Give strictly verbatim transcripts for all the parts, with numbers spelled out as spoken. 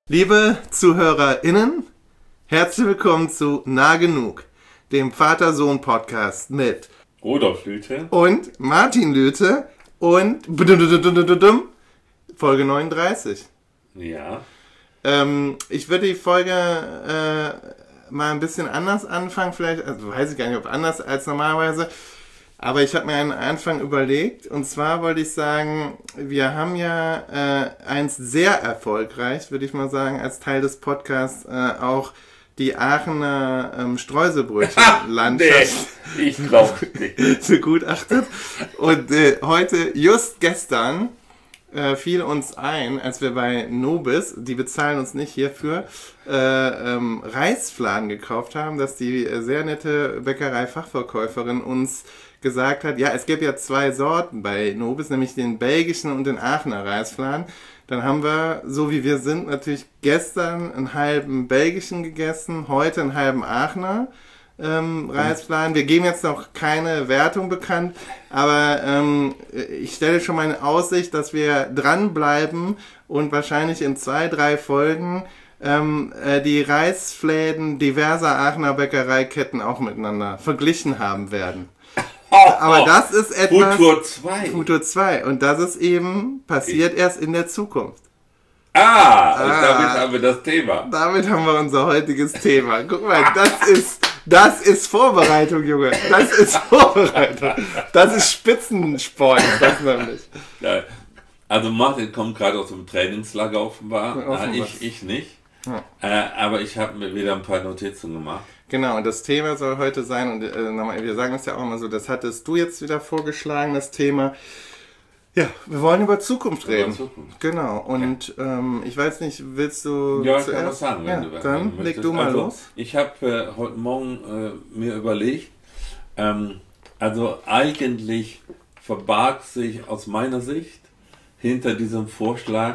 Liebe ZuhörerInnen, herzlich willkommen zu Nah Genug, dem Vater-Sohn-Podcast mit Rudolf Lüthe und Martin Lüthe und Folge neununddreißig. Ja. Ähm, ich würde die Folge äh, mal ein bisschen anders anfangen, vielleicht, also weiß ich gar nicht, ob anders als normalerweise, aber ich habe mir einen Anfang überlegt, und zwar wollte ich sagen, wir haben ja äh, eins sehr erfolgreich, würde ich mal sagen, als Teil des Podcasts äh, auch die Aachener ähm, Streuselbrötchen-Landschaft nee, ich glaube nicht. begutachtet. Und äh, heute, just gestern, äh, fiel uns ein, als wir bei Nobis, die bezahlen uns nicht hierfür, äh, ähm, Reisfladen gekauft haben, dass die äh, sehr nette Bäckerei-Fachverkäuferin uns gesagt hat, ja, es gibt ja zwei Sorten bei Nobis, nämlich den belgischen und den Aachener Reisfladen. Dann haben wir, so wie wir sind, natürlich gestern einen halben belgischen gegessen, heute einen halben Aachener ähm, Reisfladen. Wir geben jetzt noch keine Wertung bekannt, aber ähm, ich stelle schon mal in Aussicht, dass wir dranbleiben und wahrscheinlich in zwei, drei Folgen ähm, äh, die Reisfläden diverser Aachener Bäckereiketten auch miteinander verglichen haben werden. Oh, Aber oh, das ist etwas... Futur zwei. Futur zwei. Und das ist eben passiert okay. erst in der Zukunft. Ah, ah, und damit haben wir das Thema. Damit haben wir unser heutiges Thema. Guck mal, das ist, das ist Vorbereitung, Junge. Das ist Vorbereitung. Das ist Spitzensport, das nämlich. Ja, also Martin kommt gerade aus dem Trainingslager offenbar. Ja, offenbar. Ich, ich nicht. Ja. Äh, aber ich habe mir wieder ein paar Notizen gemacht. Genau, und das Thema soll heute sein, und äh, nochmal, wir sagen das ja auch immer so, das hattest du jetzt wieder vorgeschlagen, das Thema. Ja, wir wollen über Zukunft reden. Über Zukunft. Genau, und okay. ähm, ich weiß nicht, willst du Ja, ich zuerst? kann was sagen, wenn ja, du dann wenn leg du mal also, los. Ich habe äh, heute Morgen äh, mir überlegt, ähm, also eigentlich verbarg sich aus meiner Sicht hinter diesem Vorschlag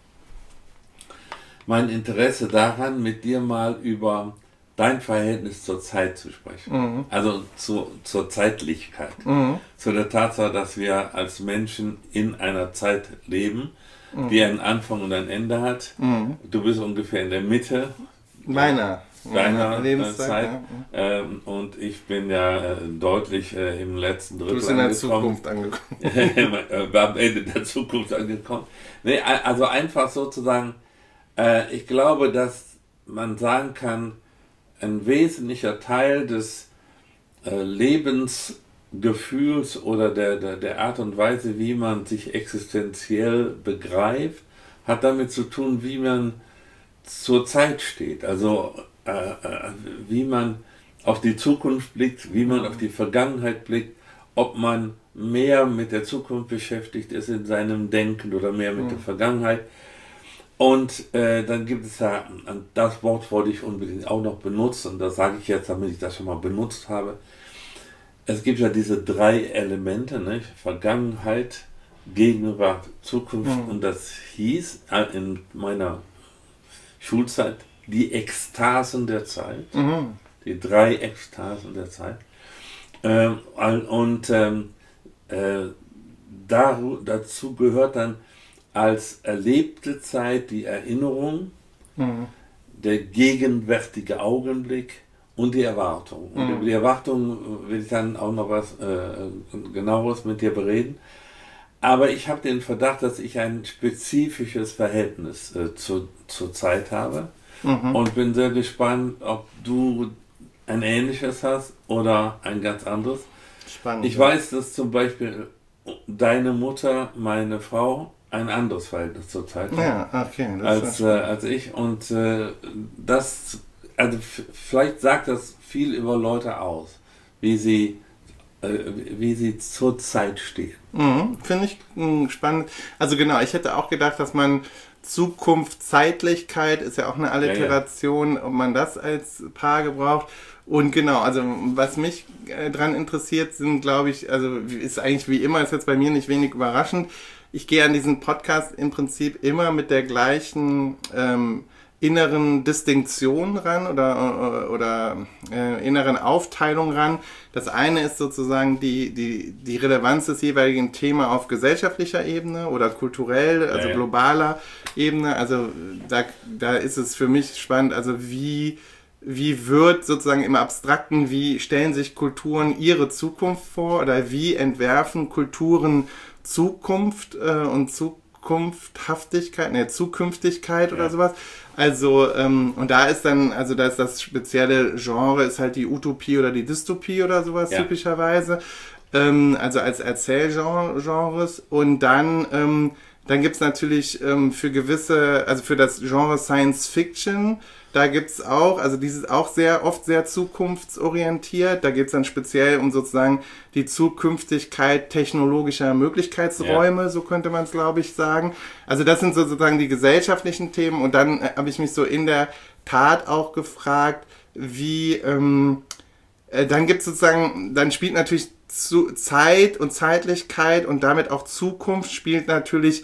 mein Interesse daran, mit dir mal über dein Verhältnis zur Zeit zu sprechen. Mhm. Also zu, zur Zeitlichkeit. Mhm. Zu der Tatsache, dass wir als Menschen in einer Zeit leben, mhm. die einen Anfang und ein Ende hat. Mhm. Du bist ungefähr in der Mitte meiner, deiner Lebenszeit. Zeit. Ja. Ähm, und ich bin ja äh, deutlich äh, im letzten Drittel Du bist in der Zukunft angekommen. Am Ende der Zukunft angekommen. Nee, also einfach sozusagen, äh, ich glaube, dass man sagen kann, ein wesentlicher Teil des äh, Lebensgefühls oder der, der, der Art und Weise, wie man sich existenziell begreift, hat damit zu tun, wie man zur Zeit steht. Also äh, äh, wie man auf die Zukunft blickt, wie man auf die Vergangenheit blickt, ob man mehr mit der Zukunft beschäftigt ist in seinem Denken oder mehr mit mhm. der Vergangenheit. Und äh, dann gibt es ja, das Wort wollte ich unbedingt auch noch benutzen, und das sage ich jetzt, damit ich das schon mal benutzt habe. Es gibt ja diese drei Elemente, nicht? Vergangenheit, Gegenwart, Zukunft, mhm. und das hieß in meiner Schulzeit die Ekstasen der Zeit, mhm. die drei Ekstasen der Zeit. Ähm, und ähm, äh, dazu gehört dann als erlebte Zeit die Erinnerung, mhm. der gegenwärtige Augenblick und die Erwartung. Und mhm. über die Erwartung will ich dann auch noch was äh, genaueres mit dir bereden. Aber ich habe den Verdacht, dass ich ein spezifisches Verhältnis äh, zu, zur Zeit habe, mhm. und bin sehr gespannt, ob du ein ähnliches hast oder ein ganz anderes. Spannend. Ich weiß, dass zum Beispiel deine Mutter, meine Frau, ein anderes Verhältnis zur Zeit ja, okay, als, äh, als ich, und äh, das, also f- vielleicht sagt das viel über Leute aus, wie sie, äh, wie sie zur Zeit stehen. Mhm, finde ich mh, spannend. Also genau, ich hätte auch gedacht, dass man Zukunft, Zeitlichkeit ist ja auch eine Alliteration, ja, ja. ob man das als Paar gebraucht. Und genau, also was mich äh, dran interessiert, sind, glaube ich, also ist eigentlich wie immer, ist jetzt bei mir nicht wenig überraschend. Ich gehe an diesen Podcast im Prinzip immer mit der gleichen ähm, inneren Distinktion ran oder, oder äh, inneren Aufteilung ran. Das eine ist sozusagen die, die, die Relevanz des jeweiligen Themas auf gesellschaftlicher Ebene oder kulturell, also ja, ja. globaler Ebene. Also da, da ist es für mich spannend, also wie, wie wird sozusagen im Abstrakten, wie stellen sich Kulturen ihre Zukunft vor oder wie entwerfen Kulturen Zukunft äh, und Zukunfthaftigkeit, ne, Zukünftigkeit ja. oder sowas. Also, ähm, und da ist dann, also da ist das spezielle Genre, ist halt die Utopie oder die Dystopie oder sowas ja. typischerweise. Ähm, also als Erzählgenres. Und dann, ähm, dann gibt's natürlich ähm, für gewisse, also für das Genre Science Fiction, da gibt's auch, also dieses auch sehr oft sehr zukunftsorientiert. Da geht's dann speziell um sozusagen die Zukünftigkeit technologischer Möglichkeitsräume, ja. so könnte man es, glaube ich, sagen. Also das sind sozusagen die gesellschaftlichen Themen. Und dann äh, habe ich mich so in der Tat auch gefragt, wie, ähm, äh, dann gibt's sozusagen, dann spielt natürlich zu Zeit und Zeitlichkeit und damit auch Zukunft spielt natürlich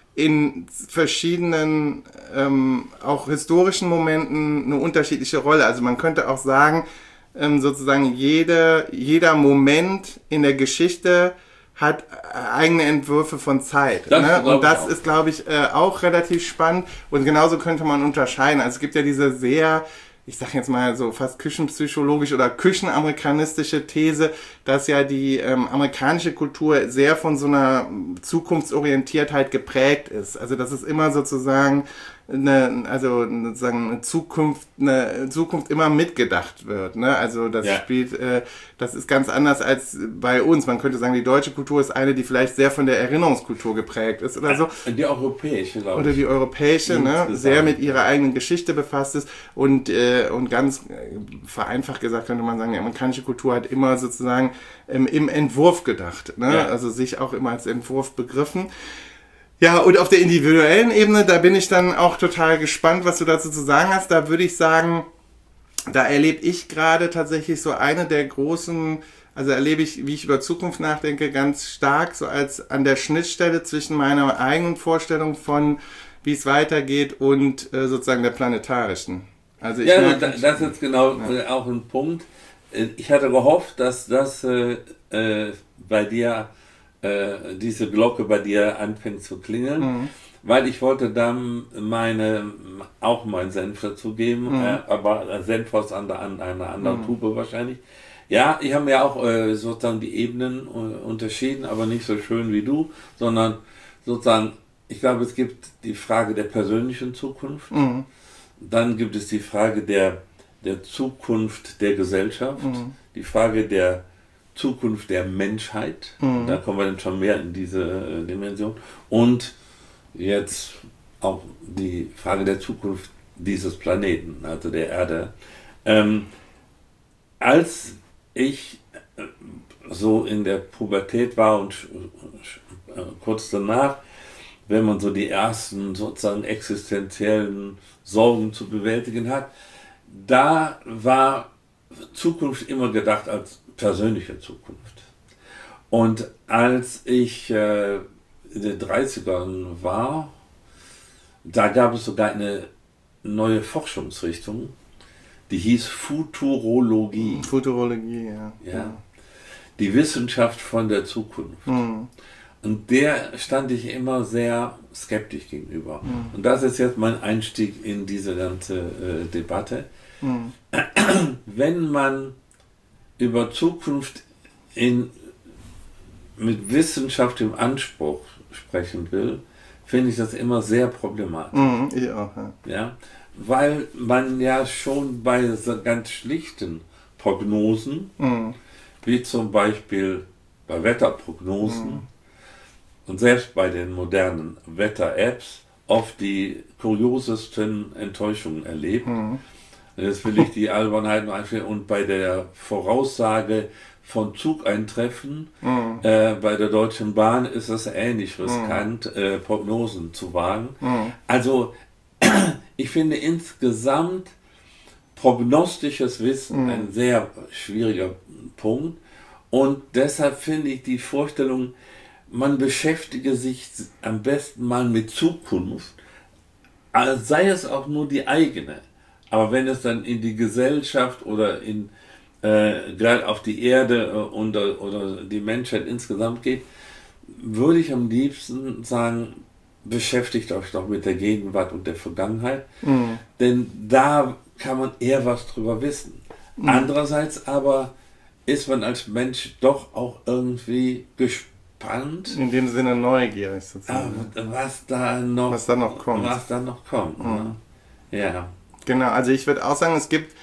in verschiedenen, ähm, auch historischen Momenten eine unterschiedliche Rolle. Also man könnte auch sagen, ähm, sozusagen jede, jeder Moment in der Geschichte hat eigene Entwürfe von Zeit. Das ne? Und das ist, glaube ich, äh, auch relativ spannend. Und genauso könnte man unterscheiden. Also es gibt ja diese sehr, ich sag jetzt mal so fast küchenpsychologisch oder küchenamerikanistische These, dass ja die ähm, amerikanische Kultur sehr von so einer Zukunftsorientiertheit geprägt ist. Also dass es immer sozusagen eine, also sozusagen eine Zukunft, eine Zukunft immer mitgedacht wird. Ne? Also das ja. spielt, äh, das ist ganz anders als bei uns. Man könnte sagen, die deutsche Kultur ist eine, die vielleicht sehr von der Erinnerungskultur geprägt ist oder so. Die europäische, glaube ich. Oder die europäische, ne? sehr mit ihrer eigenen Geschichte befasst ist und äh, und ganz vereinfacht gesagt könnte man sagen, die amerikanische Kultur hat immer sozusagen ähm, im Entwurf gedacht. Ne? Ja. Also sich auch immer als Entwurf begriffen. Ja, und auf der individuellen Ebene, da bin ich dann auch total gespannt, was du dazu zu sagen hast. Da würde ich sagen, da erlebe ich gerade tatsächlich so eine der großen, also erlebe ich, wie ich über Zukunft nachdenke, ganz stark so als an der Schnittstelle zwischen meiner eigenen Vorstellung von, wie es weitergeht und äh, sozusagen der planetarischen. Also ich ja, merke, das, das ist jetzt genau ja. auch ein Punkt. Ich hatte gehofft, dass das äh, äh, bei dir diese Glocke bei dir anfängt zu klingeln, mhm. weil ich wollte dann meine, auch meinen Senf dazugeben, mhm. äh, aber Senf aus an, an einer anderen mhm. Tube wahrscheinlich. Ja, ich habe ja auch äh, sozusagen die Ebenen äh, unterschieden, aber nicht so schön wie du, sondern sozusagen, ich glaube, es gibt die Frage der persönlichen Zukunft, mhm. dann gibt es die Frage der, der Zukunft der Gesellschaft, mhm. die Frage der Zukunft der Menschheit, mhm. da kommen wir dann schon mehr in diese äh, Dimension, und jetzt auch die Frage der Zukunft dieses Planeten, also der Erde. Ähm, als ich äh, so in der Pubertät war und äh, kurz danach, wenn man so die ersten sozusagen existenziellen Sorgen zu bewältigen hat, da war Zukunft immer gedacht als persönliche Zukunft. Und als ich äh, in den dreißigern war, da gab es sogar eine neue Forschungsrichtung, die hieß Futurologie. Futurologie, ja. ja. Die Wissenschaft von der Zukunft. Mhm. Und der stand ich immer sehr skeptisch gegenüber. Mhm. Und das ist jetzt mein Einstieg in diese ganze äh, Debatte. Mhm. Wenn man über Zukunft in, mit Wissenschaft im Anspruch sprechen will, finde ich das immer sehr problematisch. Mhm, ich auch, ja. Ja, weil man ja schon bei so ganz schlichten Prognosen, mhm. wie zum Beispiel bei Wetterprognosen mhm. und selbst bei den modernen Wetter-Apps, oft die kuriosesten Enttäuschungen erlebt. Mhm. Jetzt will ich die Albernheit einführen. Und bei der Voraussage von Zugeintreffen mhm. äh, bei der Deutschen Bahn ist es ähnlich riskant, mhm. äh, Prognosen zu wagen. Mhm. Also ich finde insgesamt prognostisches Wissen mhm. ein sehr schwieriger Punkt. Und deshalb finde ich die Vorstellung, man beschäftige sich am besten mal mit Zukunft, sei es auch nur die eigene. Aber wenn es dann in die Gesellschaft oder in äh, gerade auf die Erde äh, und, oder die Menschheit insgesamt geht, würde ich am liebsten sagen, beschäftigt euch doch mit der Gegenwart und der Vergangenheit, mhm. denn da kann man eher was drüber wissen. Mhm. Andererseits aber ist man als Mensch doch auch irgendwie gespannt. In dem Sinne neugierig sozusagen. Was da noch, was da noch kommt. Was da noch kommt. Mhm. Ne? Ja. Genau, also ich würde auch sagen, es gibt,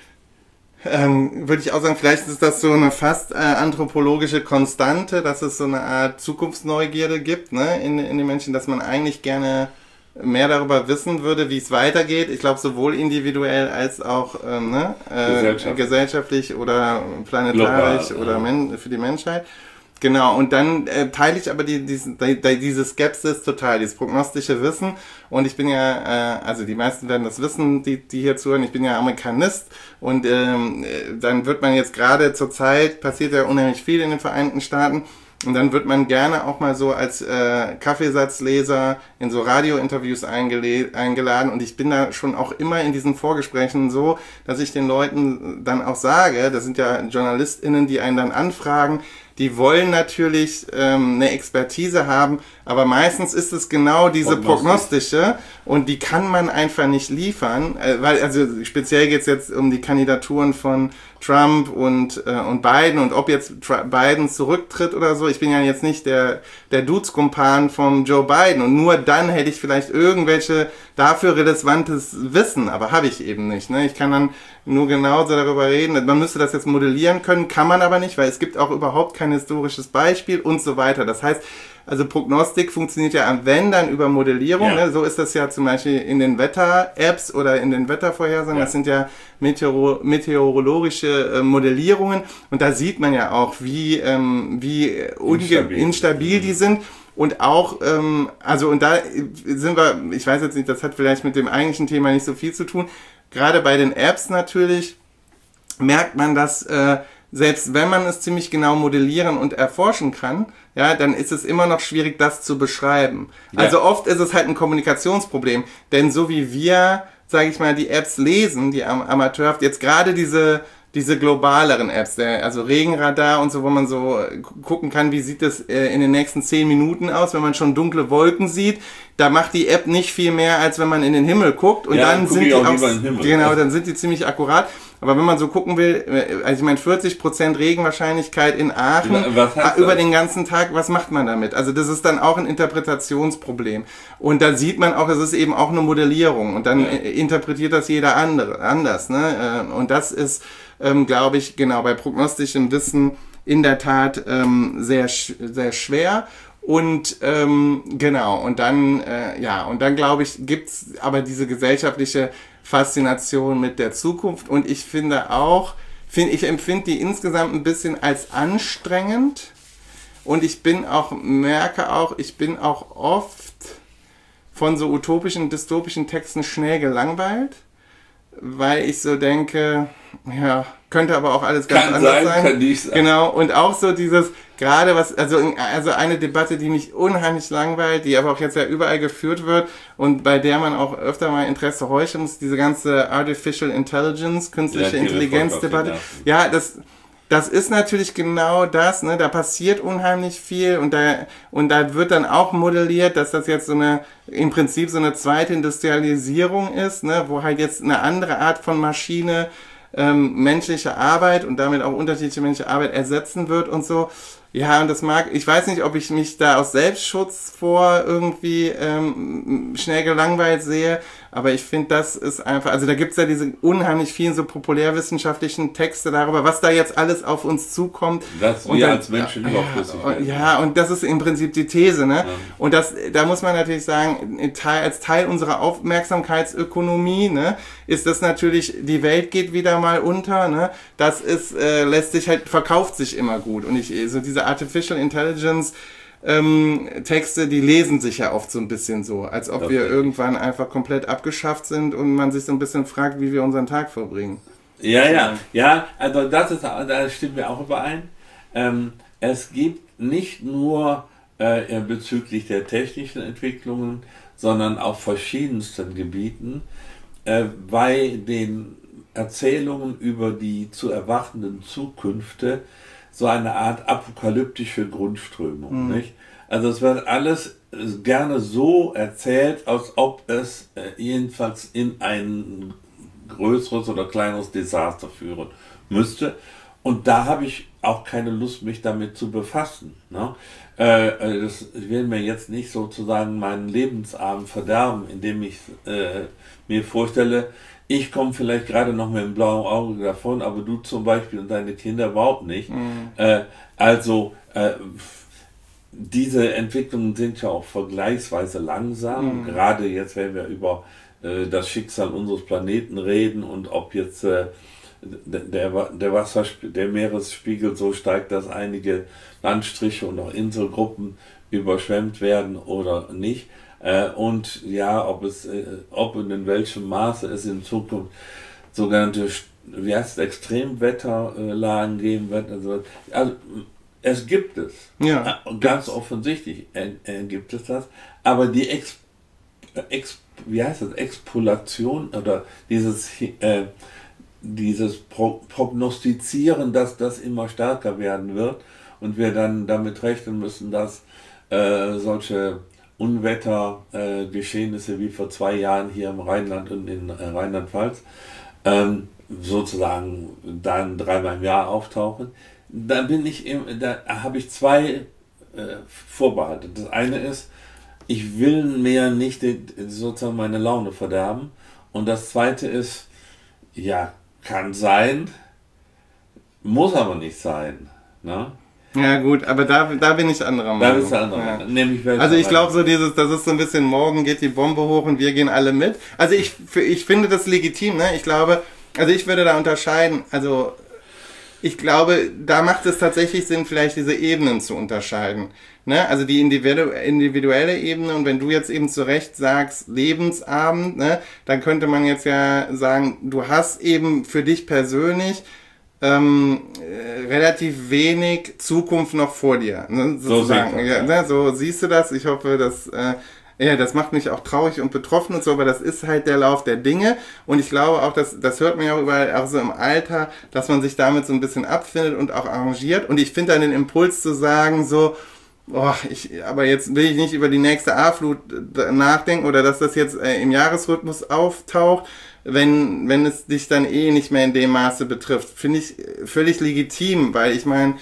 ähm, würde ich auch sagen, vielleicht ist das so eine fast äh, anthropologische Konstante, dass es so eine Art Zukunftsneugierde gibt, ne, in, in den Menschen, dass man eigentlich gerne mehr darüber wissen würde, wie es weitergeht. Ich glaube, sowohl individuell als auch ähm, ne, äh, gesellschaftlich. gesellschaftlich oder planetarisch Global, oder ja. men- für die Menschheit. Genau, und dann äh, teile ich aber die, diese, die, diese Skepsis total, dieses prognostische Wissen. Und ich bin ja, äh, also die meisten werden das wissen, die, die hier zuhören, ich bin ja Amerikanist. Und ähm, dann wird man jetzt gerade zur Zeit, passiert ja unheimlich viel in den Vereinigten Staaten. Und dann wird man gerne auch mal so als äh, Kaffeesatzleser in so Radiointerviews eingele- eingeladen. Und ich bin da schon auch immer in diesen Vorgesprächen so, dass ich den Leuten dann auch sage, das sind ja JournalistInnen, die einen dann anfragen, die wollen natürlich ähm, eine Expertise haben, aber meistens ist es genau diese prognostische und die kann man einfach nicht liefern, äh, weil also speziell geht es jetzt um die Kandidaturen von Trump und äh, und Biden und ob jetzt Tr- Biden zurücktritt oder so. Ich bin ja jetzt nicht der der Dudes-Kumpan vom Joe Biden und nur dann hätte ich vielleicht irgendwelche dafür relevantes Wissen, aber habe ich eben nicht. Ne? Ich kann dann nur genauso darüber reden. Man müsste das jetzt modellieren können, kann man aber nicht, weil es gibt auch überhaupt kein historisches Beispiel und so weiter. Das heißt, also Prognostik funktioniert ja am wenn dann über Modellierung. Ja. Ne? So ist das ja zum Beispiel in den Wetter-Apps oder in den Wettervorhersagen. Ja. Das sind ja Meteoro- meteorologische äh, Modellierungen und da sieht man ja auch, wie ähm, wie unge- instabil. instabil die sind. Und auch, ähm, also und da sind wir, ich weiß jetzt nicht, das hat vielleicht mit dem eigentlichen Thema nicht so viel zu tun. Gerade bei den Apps natürlich merkt man, dass äh, selbst wenn man es ziemlich genau modellieren und erforschen kann, ja, dann ist es immer noch schwierig, das zu beschreiben. Ja. Also oft ist es halt ein Kommunikationsproblem, denn so wie wir, sage ich mal, die Apps lesen, die am Amateurhaft, jetzt gerade diese diese globaleren Apps, der, also Regenradar und so, wo man so gucken kann, wie sieht es äh, in den nächsten zehn Minuten aus, wenn man schon dunkle Wolken sieht, da macht die App nicht viel mehr, als wenn man in den Himmel guckt und ja, dann, dann sind die auch, auch genau, dann sind die ziemlich akkurat. Aber wenn man so gucken will, also ich meine vierzig Prozent Regenwahrscheinlichkeit in Aachen über den ganzen Tag, was macht man damit? Also das ist dann auch ein Interpretationsproblem. Und da sieht man auch, es ist eben auch eine Modellierung und dann ja. interpretiert das jeder andere anders. Ne? Und das ist, ähm, glaube ich, genau bei prognostischem Wissen in der Tat ähm, sehr, sehr schwer. Und ähm, genau, und dann, äh, ja, und dann glaube ich, gibt's aber diese gesellschaftliche Faszination mit der Zukunft und ich finde auch, find, ich empfinde die insgesamt ein bisschen als anstrengend und ich bin auch, merke auch, ich bin auch oft von so utopischen, dystopischen Texten schnell gelangweilt, weil ich so denke, ja, könnte aber auch alles ganz kann anders sein, sein. Kann nicht sein. Genau, und auch so dieses, gerade was, also, also eine Debatte, die mich unheimlich langweilt, die aber auch jetzt ja überall geführt wird und bei der man auch öfter mal Interesse heucheln muss, diese ganze Artificial Intelligence, künstliche ja, Intelligenz-Debatte. Ja, das, das ist natürlich genau das, ne, da passiert unheimlich viel und da, und da wird dann auch modelliert, dass das jetzt so eine, im Prinzip so eine zweite Industrialisierung ist, ne, wo halt jetzt eine andere Art von Maschine ähm, menschliche Arbeit und damit auch unterschiedliche menschliche Arbeit ersetzen wird und so. Ja, und das mag, ich weiß nicht, ob ich mich da aus Selbstschutz vor irgendwie ähm, schnell gelangweilt sehe, aber ich finde, das ist einfach, also da gibt's ja diese unheimlich vielen so populärwissenschaftlichen Texte darüber, was da jetzt alles auf uns zukommt. Das wir dann, als Menschen überflüssig werden. Ja, und das ist im Prinzip die These, ne? Ja. Und das, da muss man natürlich sagen, als Teil unserer Aufmerksamkeitsökonomie, ne, ist das natürlich, die Welt geht wieder mal unter, ne? Das ist, äh, lässt sich halt, verkauft sich immer gut. Und ich, so diese Artificial Intelligence ähm, Texte, die lesen sich ja oft so ein bisschen so, als ob okay. wir irgendwann einfach komplett abgeschafft sind und man sich so ein bisschen fragt, wie wir unseren Tag verbringen. Ja, ja, ja, also das ist, da stimmen wir auch überein. Ähm, es gibt nicht nur äh, bezüglich der technischen Entwicklungen, sondern auf verschiedensten Gebieten, äh, bei den Erzählungen über die zu erwartenden Zukünfte so eine Art apokalyptische Grundströmung. Mhm. Nicht? Also es wird alles gerne so erzählt, als ob es äh, jedenfalls in ein größeres oder kleineres Desaster führen müsste. Und da habe ich auch keine Lust, mich damit zu befassen. Ne? Äh, das, ich will mir jetzt nicht sozusagen meinen Lebensabend verderben, indem ich äh, mir vorstelle, ich komme vielleicht gerade noch mit dem blauen Auge davon, aber du zum Beispiel und deine Kinder überhaupt nicht. Mhm. Äh, also äh, diese Entwicklungen sind ja auch vergleichsweise langsam. Mhm. Gerade jetzt, wenn wir über äh, das Schicksal unseres Planeten reden und ob jetzt äh, der, der, Wasserspiegel, der Meeresspiegel so steigt, dass einige Landstriche und auch Inselgruppen überschwemmt werden oder nicht. Äh, und ja, ob es, äh, ob und in welchem Maße es in Zukunft sogenannte, wie heißt es, Extremwetterlagen geben wird. Also, also es gibt es. Ja. Ganz offensichtlich äh, äh, gibt es das. Aber die Ex, Ex, wie heißt das, Expolation oder dieses, äh, dieses Pro, Prognostizieren, dass das immer stärker werden wird und wir dann damit rechnen müssen, dass äh, solche Unwettergeschehnisse äh, wie vor zwei Jahren hier im Rheinland und in äh, Rheinland-Pfalz ähm, sozusagen dann dreimal im Jahr auftauchen. Da bin ich im, da habe ich zwei äh, Vorbehalte. Das eine ist, ich will mir nicht die, sozusagen meine Laune verderben. Und das zweite ist, ja, kann sein, muss aber nicht sein. Ne? Ja gut, aber da, da bin ich anderer Meinung. Da bist du anderer Meinung. Ja. Nämlich also ich glaube so dieses, das ist so ein bisschen, morgen geht die Bombe hoch und wir gehen alle mit. Also ich, ich finde das legitim, ne? Ich glaube, also ich würde da unterscheiden, also ich glaube, da macht es tatsächlich Sinn, vielleicht diese Ebenen zu unterscheiden. Ne? Also die individu- individuelle Ebene, und wenn du jetzt eben zu Recht sagst, Lebensabend, ne, dann könnte man jetzt ja sagen, du hast eben für dich persönlich ähm, äh, relativ wenig Zukunft noch vor dir. Ne, sozusagen. So, ja, ne, so siehst du das. Ich hoffe, dass äh, ja, das macht mich auch traurig und betroffen und so, aber das ist halt der Lauf der Dinge. Und ich glaube auch, dass, das hört man ja auch überall, auch so im Alter, dass man sich damit so ein bisschen abfindet und auch arrangiert. Und ich finde dann den Impuls zu sagen, so, oh, ich, aber jetzt will ich nicht über die nächste A-Flut nachdenken oder dass das jetzt äh, im Jahresrhythmus auftaucht, wenn, wenn es dich dann eh nicht mehr in dem Maße betrifft. Finde ich völlig legitim, weil ich meine,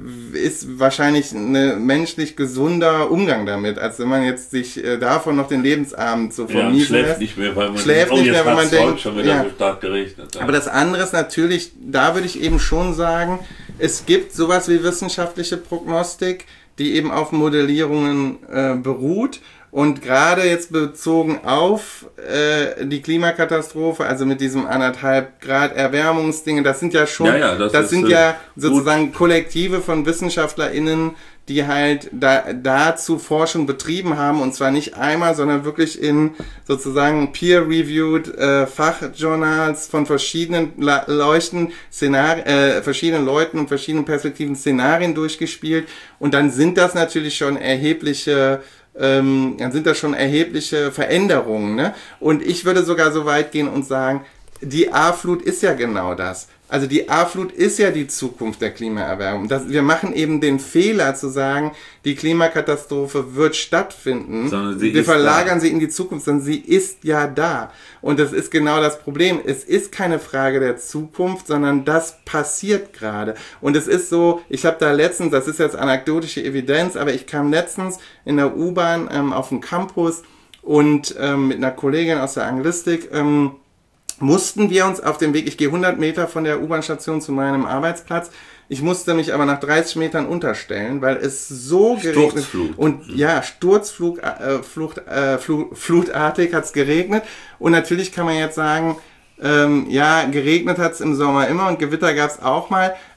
ist wahrscheinlich ein menschlich gesunder Umgang damit, als wenn man jetzt sich äh, davon noch den Lebensabend so vermiesen lässt. Ja, schläft nicht mehr, weil man, schläft oh, nicht mehr, weil man denkt, schon wieder ja. so stark geregnet. Ja. Aber das andere ist natürlich, da würde ich eben schon sagen, es gibt sowas wie wissenschaftliche Prognostik, die eben auf Modellierungen äh, beruht. Und gerade jetzt bezogen auf äh, die Klimakatastrophe, also mit diesem anderthalb Grad Erwärmungsdinge, das sind ja schon, ja, ja, das, das ist, sind ja sozusagen gut. Kollektive von WissenschaftlerInnen, die halt da, dazu Forschung betrieben haben, und zwar nicht einmal, sondern wirklich in sozusagen peer-reviewed äh, Fachjournals von verschiedenen La- Leuchten, Szenarien, äh, verschiedenen Leuten und verschiedenen Perspektiven Szenarien durchgespielt. Und dann sind das natürlich schon erhebliche Ähm, dann sind das schon erhebliche Veränderungen, ne? Und ich würde sogar so weit gehen und sagen, die A-Flut ist ja genau das. Also die A-Flut ist ja die Zukunft der Klimaerwärmung. Das, wir machen eben den Fehler zu sagen, die Klimakatastrophe wird stattfinden. Wir verlagern da. sie in die Zukunft, sondern sie ist ja da. Und das ist genau das Problem. Es ist keine Frage der Zukunft, sondern das passiert gerade. Und es ist so, ich habe da letztens, das ist jetzt anekdotische Evidenz, aber ich kam letztens in der U-Bahn ähm, auf den Campus und ähm, mit einer Kollegin aus der Anglistik ähm, mussten wir uns auf dem Weg, ich gehe hundert Meter von der U-Bahn-Station zu meinem Arbeitsplatz, ich musste mich aber nach dreißig Metern unterstellen, weil es so geregnet und ja, Sturzflug, äh, Flucht, äh, Fl- flutartig hat es geregnet, und natürlich kann man jetzt sagen, ähm, ja, geregnet hat es im Sommer immer und Gewitter gab es auch mal,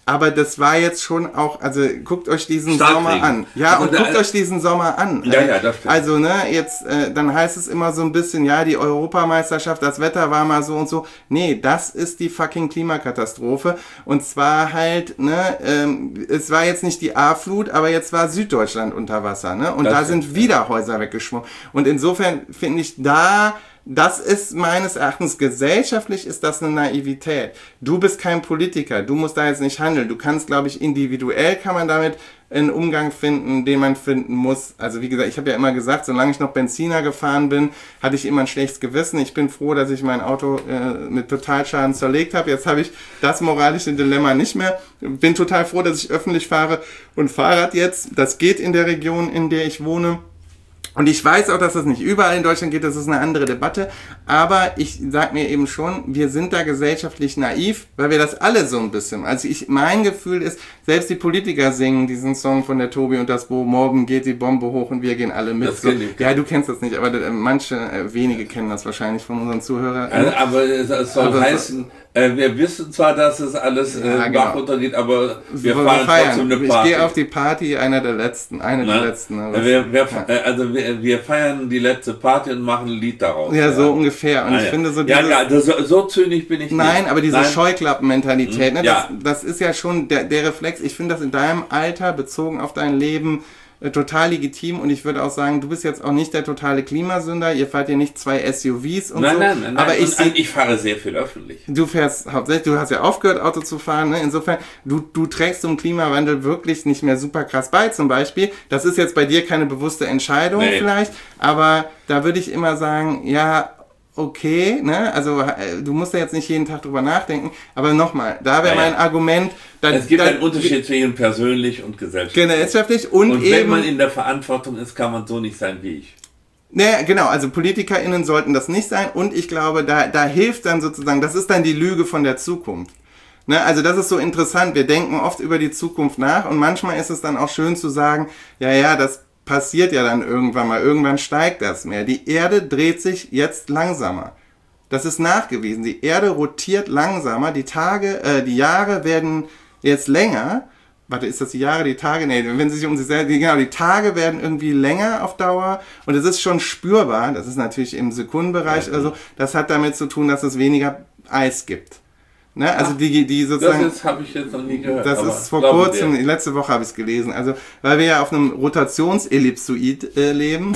Aber das war jetzt schon auch, also guckt euch diesen Starkregen. Sommer an. Ja, also und guckt euch diesen Sommer an. Ja, ja, das stimmt. Also, ne, jetzt, äh, dann heißt es immer so ein bisschen, ja, die Europameisterschaft, das Wetter war mal so und so. Nee, das ist die fucking Klimakatastrophe. Und zwar halt, ne, ähm, es war jetzt nicht die A-Flut, aber jetzt war Süddeutschland unter Wasser, ne? Und Das da stimmt, sind wieder Häuser weggeschwommen. Und insofern finde ich da, das ist meines Erachtens, gesellschaftlich ist das eine Naivität. Du bist kein Politiker, du musst da jetzt nicht handeln. Du kannst, glaube ich, individuell kann man damit einen Umgang finden, den man finden muss. Also wie gesagt, ich habe ja immer gesagt, solange ich noch Benziner gefahren bin, hatte ich immer ein schlechtes Gewissen. Ich bin froh, dass ich mein Auto äh, mit Totalschaden zerlegt habe. Jetzt habe ich das moralische Dilemma nicht mehr. Bin total froh, dass ich öffentlich fahre und Fahrrad jetzt. Das geht in der Region, in der ich wohne. Und ich weiß auch, dass das nicht überall in Deutschland geht, das ist eine andere Debatte, aber ich sag mir eben schon, wir sind da gesellschaftlich naiv, weil wir das alle so ein bisschen, also ich, mein Gefühl ist, selbst die Politiker singen diesen Song von der Tobi und das Bo, morgen geht die Bombe hoch und wir gehen alle mit. Das so. kenn ich. Ja, du kennst das nicht, aber äh, manche, äh, wenige kennen das wahrscheinlich von unseren Zuhörern. Also, aber es soll aber heißen, äh, wir wissen zwar, dass es alles äh, Ja, Bach genau. runtergeht, aber wir Wir fahren feiern. trotzdem eine Ich Party. gehe auf die Party, einer der letzten, eine der Ne? letzten. Ne? wir, wir, ja. äh, also wir, wir feiern die letzte Party und machen ein Lied daraus. ja, so ungefähr. Und Ah, ich ja. finde so ja, dieses... ja, das, so, so zynisch bin ich nicht. Nein, aber diese Nein. Scheuklappenmentalität, ne, Ja. das, das ist ja schon der, der Reflex. Ich finde das in deinem Alter, bezogen auf dein Leben, äh, total legitim. Und ich würde auch sagen, du bist jetzt auch nicht der totale Klimasünder. Ihr fahrt ja nicht zwei S U Vs und Nein, so. nein, nein. aber nein. ich, und, seh- ich fahre sehr viel öffentlich. du fährst hauptsächlich, du hast ja aufgehört, Auto zu fahren. Ne? Insofern, du, du trägst zum Klimawandel wirklich nicht mehr super krass bei, zum Beispiel. Das ist jetzt bei dir keine bewusste Entscheidung Nee. vielleicht. Aber da würde ich immer sagen, ja... Okay, ne, also äh, du musst ja jetzt nicht jeden Tag drüber nachdenken, aber nochmal, da wäre Naja. mein Argument, dann, Es gibt dann, einen Unterschied zwischen persönlich und gesellschaftlich. gesellschaftlich und, Und wenn eben, man in der Verantwortung ist, kann man so nicht sein wie ich. ne, genau, also PolitikerInnen sollten das nicht sein und ich glaube, da, da hilft dann sozusagen, das ist dann die Lüge von der Zukunft. Ne, also das ist so interessant, wir denken oft über die Zukunft nach und manchmal ist es dann auch schön zu sagen, ja, ja, das passiert ja dann irgendwann mal, irgendwann steigt das mehr. Die Erde dreht sich jetzt langsamer. Das ist nachgewiesen. Die Erde rotiert langsamer, die Tage, äh, die Jahre werden jetzt länger. Warte, ist das die Jahre, die Tage? Nee, wenn sie sich um sich selbst, genau, die Tage werden irgendwie länger auf Dauer und es ist schon spürbar, das ist natürlich im Sekundenbereich, Ja, also das hat damit zu tun, dass es weniger Eis gibt. Ne? Also Ach, die, die sozusagen... Das habe ich jetzt noch nie gehört. Das aber ist vor glaube kurzem, dir. letzte Woche habe ich es gelesen. Also, weil wir ja auf einem Rotationsellipsoid äh, leben.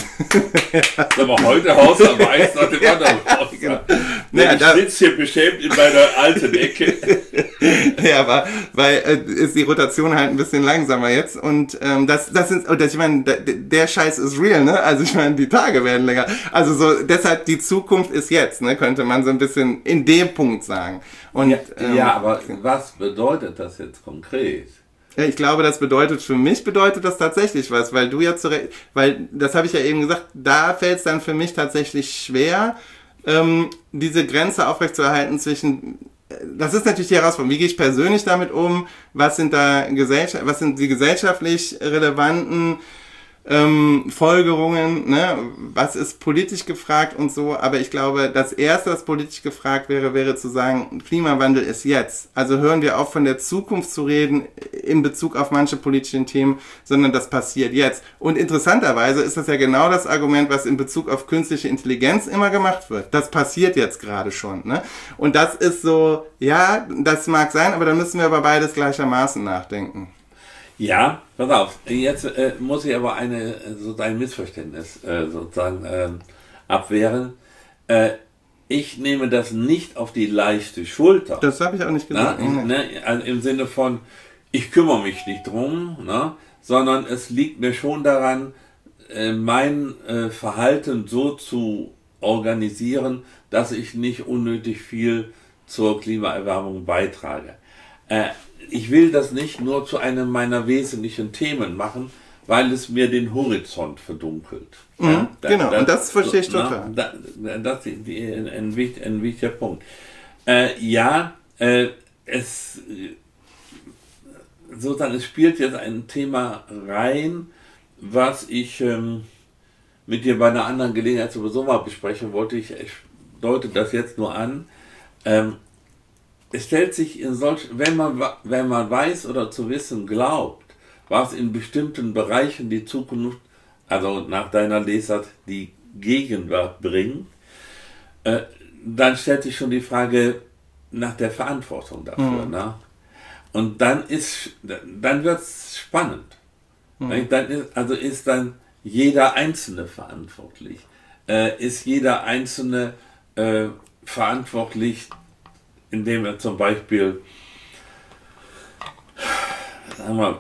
Aber heute Hausarbeit nach dem anderen raus. genau. Ja, Naja, ich da- sitze hier beschämt in meiner alten Ecke. Ja, aber weil äh, ist die Rotation halt ein bisschen langsamer jetzt und ähm, das das sind und das, ich meine der, der Scheiß ist real, ne? Also ich meine die Tage werden länger. Also so deshalb die Zukunft ist jetzt, ne? Könnte man so ein bisschen in dem Punkt sagen. Und Ja, ähm, ja, aber was bedeutet das jetzt konkret? Ja, ich glaube, das bedeutet, für mich bedeutet das tatsächlich was, weil du ja zurecht, weil, das habe ich ja eben gesagt, da fällt es dann für mich tatsächlich schwer, ähm, diese Grenze aufrechtzuerhalten zwischen, äh, das ist natürlich die Herausforderung, wie gehe ich persönlich damit um, was sind da Gesellschaft, was sind die gesellschaftlich relevanten ähm, Folgerungen, ne? Was ist politisch gefragt und so, aber ich glaube, das Erste, was politisch gefragt wäre, wäre zu sagen, Klimawandel ist jetzt. Also hören wir auf, von der Zukunft zu reden in Bezug auf manche politischen Themen, sondern das passiert jetzt. Und interessanterweise ist das ja genau das Argument, was in Bezug auf künstliche Intelligenz immer gemacht wird. Das passiert jetzt gerade schon, ne? Und das ist so, ja, das mag sein, aber dann müssen wir über beides gleichermaßen nachdenken. Ja, pass auf, jetzt äh, muss ich aber eine, so ein Missverständnis äh, sozusagen äh, abwehren. Äh, ich nehme das nicht auf die leichte Schulter. Das habe ich auch nicht Na, gesagt. ne, also im Sinne von, ich kümmere mich nicht drum, ne, sondern es liegt mir schon daran, äh, mein äh, Verhalten so zu organisieren, dass ich nicht unnötig viel zur Klimaerwärmung beitrage. Äh, ich will das nicht nur zu einem meiner wesentlichen Themen machen, weil es mir den Horizont verdunkelt. Mhm, Ja, da- genau, da- und das verstehe ich so, total. na, da, das ist die, ein, ein, wichtig- ein wichtiger Punkt. Äh, ja, äh, es äh, sozusagen, es spielt jetzt ein Thema rein, was ich ähm, mit dir bei einer anderen Gelegenheit sowieso mal besprechen wollte. Ich, ich deute das jetzt nur an. Ähm, es stellt sich in solch, wenn man, wenn man weiß oder zu wissen glaubt, was in bestimmten Bereichen die Zukunft, also nach deiner Lesart, die Gegenwart bringt, äh, dann stellt sich schon die Frage nach der Verantwortung dafür. Mhm. Ne? Und dann ist, dann wird es spannend. Mhm. Dann ist, also ist dann jeder Einzelne verantwortlich. Äh, ist jeder Einzelne äh, verantwortlich, indem er zum Beispiel, sagen wir,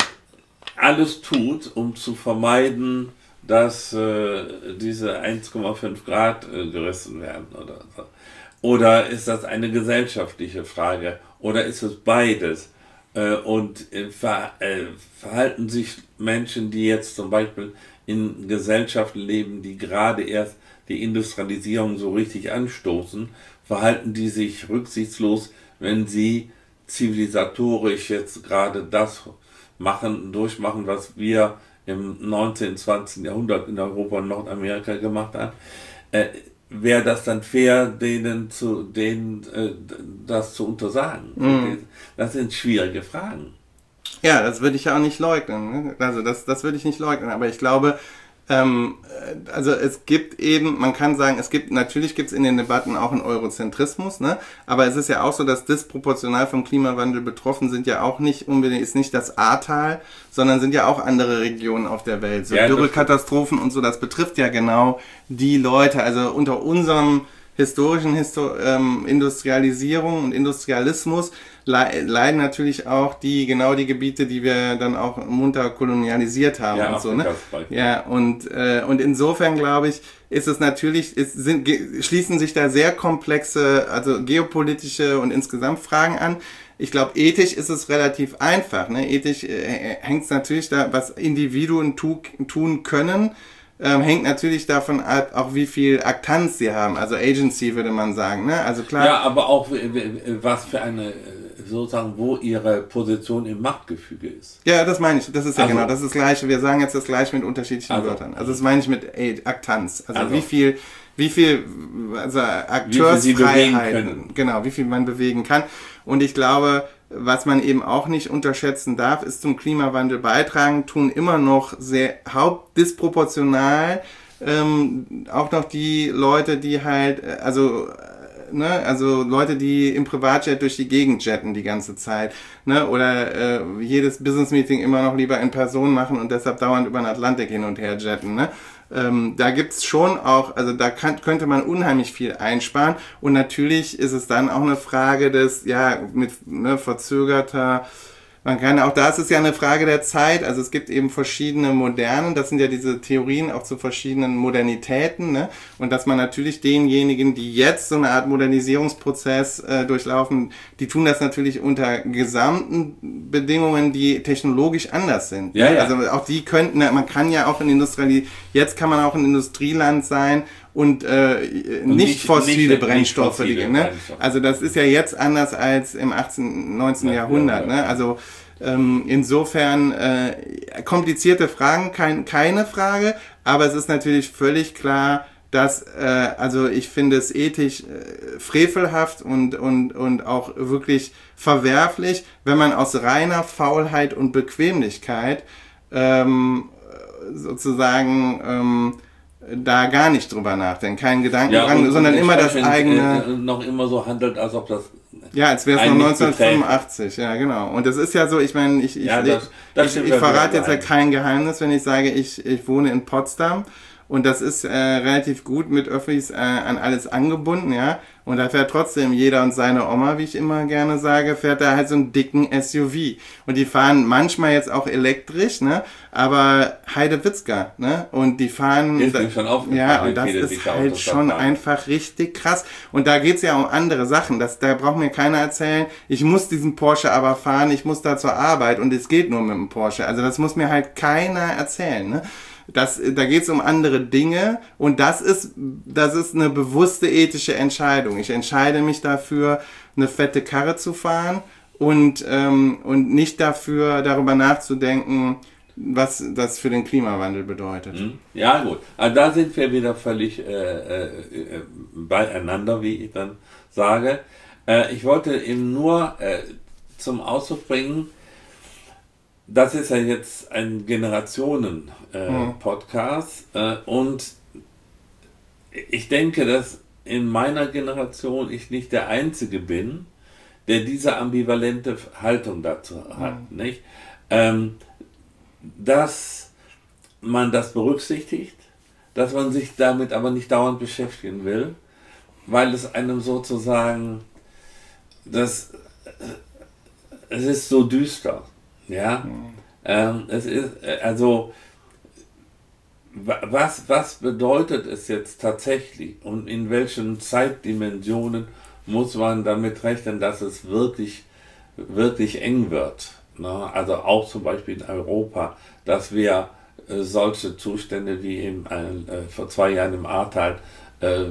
alles tut, um zu vermeiden, dass äh, diese eins Komma fünf Grad äh, gerissen werden oder so. Oder ist das eine gesellschaftliche Frage? Oder ist es beides? Äh, und äh, ver, äh, verhalten sich Menschen, die jetzt zum Beispiel in Gesellschaften leben, die gerade erst die Industrialisierung so richtig anstoßen, verhalten die sich rücksichtslos, wenn sie zivilisatorisch jetzt gerade das machen, durchmachen, was wir im neunzehnten, zwanzigsten Jahrhundert in Europa und Nordamerika gemacht haben, äh, wäre das dann fair, denen zu, denen äh, das zu untersagen? Mm. Das sind schwierige Fragen. Ja, das würde ich ja auch nicht leugnen. Also das, das würde ich nicht leugnen. Aber ich glaube, ähm, also es gibt eben, man kann sagen, es gibt, natürlich gibt es in den Debatten auch einen Eurozentrismus, ne? Aber es ist ja auch so, dass disproportional vom Klimawandel betroffen sind ja auch nicht unbedingt, ist nicht das Ahrtal, sondern sind ja auch andere Regionen auf der Welt. So ja, Dürrekatastrophen und so, das betrifft ja genau die Leute. Also unter unserem historischen Histo- ähm, Industrialisierung und Industrialismus le- leiden natürlich auch die, genau die Gebiete, die wir dann auch munter kolonialisiert haben ja, und so, ne? Ja, und, äh, und insofern glaube ich, ist es natürlich, ist, sind, ge- schließen sich da sehr komplexe, also geopolitische und insgesamt Fragen an. Ich glaube, ethisch ist es relativ einfach, ne? Ethisch äh, hängt es natürlich da, was Individuen tu- tun können, Ähm, hängt natürlich davon ab, auch wie viel Aktanz sie haben, also Agency würde man sagen, ne? Also klar. Ja, aber auch was für eine, sozusagen, wo ihre Position im Machtgefüge ist. Ja, das meine ich, das ist ja also, genau, das ist das Gleiche, wir sagen jetzt das Gleiche mit unterschiedlichen also, Wörtern. Also das meine ich mit ey, Aktanz, also, also wie viel, wie viel, also Akteursfreiheiten, genau, wie viel man bewegen kann. Und ich glaube, was man eben auch nicht unterschätzen darf, ist zum Klimawandel beitragen, tun immer noch sehr hauptdisproportional ähm, auch noch die Leute, die halt, also ne, also Leute, die im Privatjet durch die Gegend jetten die ganze Zeit, ne, oder äh, jedes Business-Meeting immer noch lieber in Person machen und deshalb dauernd über den Atlantik hin und her jetten, ne. Ähm, da gibt's schon auch, also da kann, könnte man unheimlich viel einsparen und natürlich ist es dann auch eine Frage des, ja, mit ne, verzögerter, man kann auch, da ist es ja eine Frage der Zeit, also es gibt eben verschiedene Modernen, das sind ja diese Theorien auch zu verschiedenen Modernitäten, ne? Und dass man natürlich denjenigen, die jetzt so eine Art Modernisierungsprozess äh, durchlaufen, die tun das natürlich unter gesamten Bedingungen, die technologisch anders sind. Ja, ne? ja. Also auch die könnten, man kann ja auch in Industrie, jetzt kann man auch ein Industrieland sein, und äh, nicht, nicht fossile nicht, Brennstoffe. Nicht fossile die, ne? Brennstoffe. Also das ist ja jetzt anders als im achtzehnten, neunzehnten ja, Jahrhundert. Ja, ja. Ne? Also ähm, insofern äh, komplizierte Fragen, kein, keine Frage, aber es ist natürlich völlig klar, dass, äh, also ich finde es ethisch äh, frevelhaft und, und, und auch wirklich verwerflich, wenn man aus reiner Faulheit und Bequemlichkeit ähm, sozusagen ähm, da gar nicht drüber nachdenken, keinen Gedanken ja, dran, sondern immer das eigene... Äh, noch immer so handelt, als ob das... Ja, als wäre es noch neunzehnhundertfünfundachtzig, ja genau. Und das ist ja so, ich meine, ich, ich, ja, das, das ich, ich verrate jetzt ja kein Geheimnis, wenn ich sage, ich, ich wohne in Potsdam und das ist äh, relativ gut mit Öffis äh, an alles angebunden, ja. Und da fährt trotzdem jeder und seine Oma, wie ich immer gerne sage, fährt da halt so einen dicken S U V. Und die fahren manchmal jetzt auch elektrisch, ne? Aber Heidewitzka, ne? Und die fahren... Ist mir schon ja, und das ist halt schon einfach richtig krass. Und da geht's ja um andere Sachen. Das, da braucht mir keiner erzählen, ich muss diesen Porsche aber fahren, ich muss da zur Arbeit und es geht nur mit dem Porsche. Also das muss mir halt keiner erzählen, ne? Das, da geht es um andere Dinge und das ist, das ist eine bewusste ethische Entscheidung. Ich entscheide mich dafür, eine fette Karre zu fahren und, ähm, und nicht dafür, darüber nachzudenken, was das für den Klimawandel bedeutet. Ja gut, also da sind wir wieder völlig äh, äh, beieinander, wie ich dann sage. Äh, ich wollte eben nur äh, zum Ausdruck bringen, das ist ja jetzt ein Generationen-Podcast äh, mhm. äh, und ich denke, dass in meiner Generation ich nicht der Einzige bin, der diese ambivalente Haltung dazu hat. Mhm. Nicht? Ähm, dass man das berücksichtigt, dass man sich damit aber nicht dauernd beschäftigen will, weil es einem sozusagen, das, es ist so düster. Ja? Mhm. Ähm, es ist, also, was, was bedeutet es jetzt tatsächlich und in welchen Zeitdimensionen muss man damit rechnen, dass es wirklich, wirklich eng wird? Ne? Also auch zum Beispiel in Europa, dass wir äh, solche Zustände wie im, äh, vor zwei Jahren im Ahrtal äh,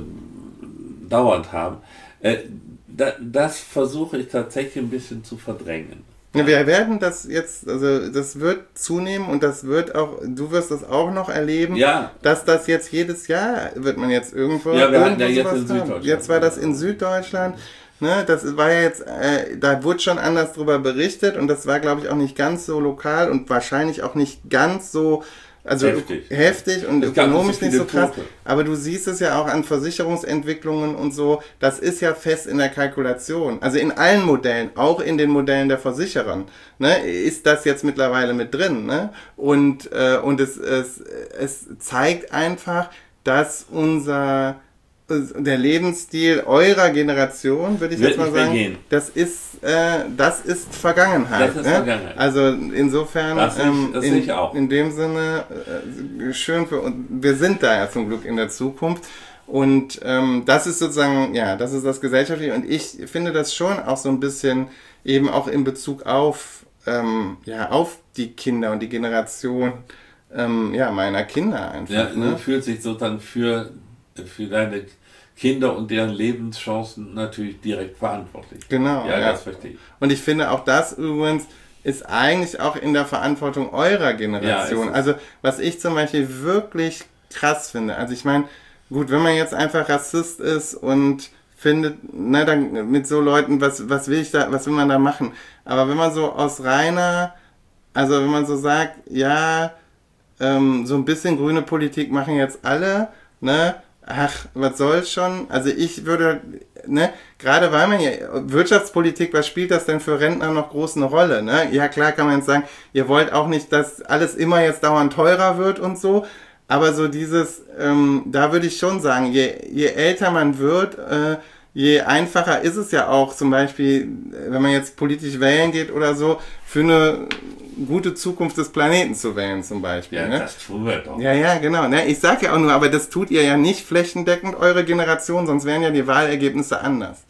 dauernd haben. Äh, da, das versuche ich tatsächlich ein bisschen zu verdrängen. Ja, wir werden das jetzt, also das wird zunehmen und das wird auch, du wirst das auch noch erleben, ja. dass das jetzt jedes Jahr wird man jetzt irgendwo. Ja, wir irgendwo hatten ja jetzt in Süddeutschland. Jetzt war das in Süddeutschland, ne, das war ja jetzt, äh, da wurde schon anders drüber berichtet und das war, glaube ich, auch nicht ganz so lokal und wahrscheinlich auch nicht ganz so, also heftig, heftig und es ökonomisch nicht so krass, Tote. Aber du siehst es ja auch an Versicherungsentwicklungen und so, das ist ja fest in der Kalkulation, also in allen Modellen, auch in den Modellen der Versicherern, ne, ist das jetzt mittlerweile mit drin, ne, und, äh, und es, es, es zeigt einfach, dass unser der Lebensstil eurer Generation, würde ich Wird jetzt mal sagen, vergehen. das ist, äh, das ist Vergangenheit. Das ist ne? Vergangenheit. Also insofern, das ähm, ich, in, ich auch. in dem Sinne, äh, schön für uns, wir sind da ja zum Glück in der Zukunft und ähm, das ist sozusagen, ja, das ist das Gesellschaftliche und ich finde das schon auch so ein bisschen eben auch in Bezug auf, ähm, ja, auf die Kinder und die Generation, ähm, ja, meiner Kinder einfach. Ja, ne? Fühlt sich sozusagen für, für deine Kinder und deren Lebenschancen natürlich direkt verantwortlich. Genau. Ja, ja. das verstehe ich. Und ich finde auch das übrigens ist eigentlich auch in der Verantwortung eurer Generation. Ja, also was ich zum Beispiel wirklich krass finde, also ich meine, gut, wenn man jetzt einfach Rassist ist und findet, na dann mit so Leuten, was, was will ich da, was will man da machen? Aber wenn man so aus reiner, also wenn man so sagt, ja, ähm, so ein bisschen grüne Politik machen jetzt alle, ne? Ach, was soll's schon? Also ich würde, ne, gerade weil man ja, Wirtschaftspolitik, was spielt das denn für Rentner noch groß eine Rolle, ne? Ja klar kann man jetzt sagen, ihr wollt auch nicht, dass alles immer jetzt dauernd teurer wird und so, aber so dieses, ähm, da würde ich schon sagen, je, je älter man wird, äh, je einfacher ist es ja auch zum Beispiel, wenn man jetzt politisch wählen geht oder so, für eine gute Zukunft des Planeten zu wählen zum Beispiel. Ja, ne? das tun wir doch. Ja, ja, genau. Ne? Ich sag ja auch nur, aber das tut ihr ja nicht flächendeckend, eure Generation, sonst wären ja die Wahlergebnisse anders.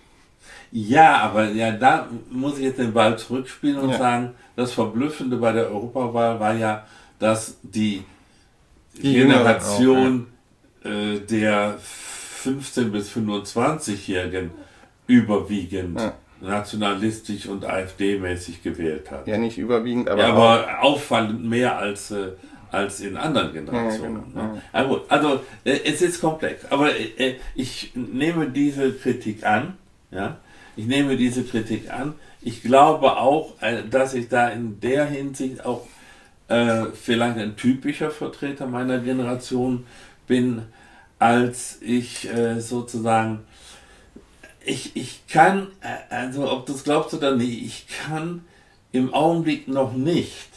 Ja, aber ja, da muss ich jetzt den Ball zurückspielen und ja. sagen, das Verblüffende bei der Europawahl war ja, dass die, die Generation auch, ja. äh, der fünfzehn- bis fünfundzwanzigjährigen überwiegend ja. nationalistisch und AfD-mäßig gewählt hat. Ja, nicht überwiegend, aber, ja, aber auffallend mehr als, äh, als in anderen Generationen. Ja, genau. ne? ja. Also, also äh, es ist komplex, aber äh, ich nehme diese Kritik an, ja, ich nehme diese Kritik an. Ich glaube auch, äh, dass ich da in der Hinsicht auch äh, vielleicht ein typischer Vertreter meiner Generation bin, als ich äh, sozusagen, ich, ich kann, also ob du es glaubst oder nicht, ich kann im Augenblick noch nicht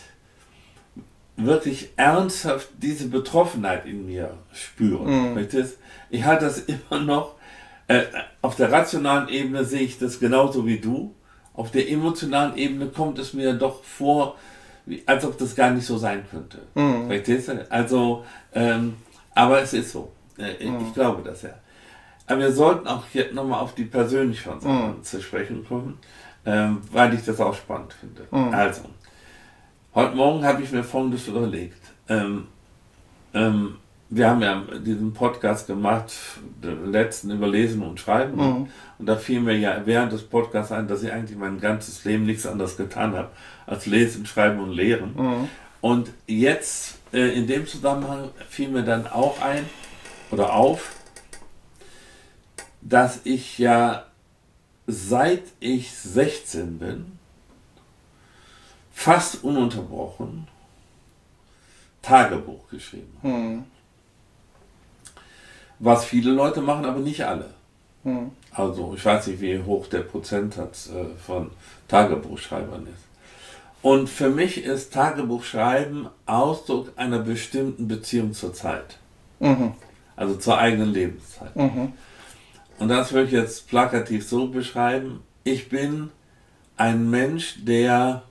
wirklich ernsthaft diese Betroffenheit in mir spüren. Mhm. Ich halte das immer noch, äh, auf der rationalen Ebene sehe ich das genauso wie du, auf der emotionalen Ebene kommt es mir doch vor, als ob das gar nicht so sein könnte. Mhm. Also, ähm, aber es ist so. Ich mhm. glaube das ja. Aber wir sollten auch hier nochmal auf die persönlichen Sachen mhm. zu sprechen kommen, ähm, weil ich das auch spannend finde. Mhm. Also, heute Morgen habe ich mir Folgendes überlegt. Ähm, ähm, wir haben ja diesen Podcast gemacht, den letzten über Lesen und Schreiben. Mhm. Und da fiel mir ja während des Podcasts ein, dass ich eigentlich mein ganzes Leben nichts anderes getan habe, als Lesen, Schreiben und Lehren. Mhm. Und jetzt, äh, in dem Zusammenhang, fiel mir dann auch ein, oder auf, dass ich ja seit ich sechzehn bin, fast ununterbrochen Tagebuch geschrieben. Hm. Was viele Leute machen, aber nicht alle. Hm. Also ich weiß nicht, wie hoch der Prozentsatz äh, von Tagebuchschreibern ist. Und für mich ist Tagebuchschreiben Ausdruck einer bestimmten Beziehung zur Zeit. Mhm. Also zur eigenen Lebenszeit. Mhm. Und das würde ich jetzt plakativ so beschreiben. Ich bin ein Mensch, der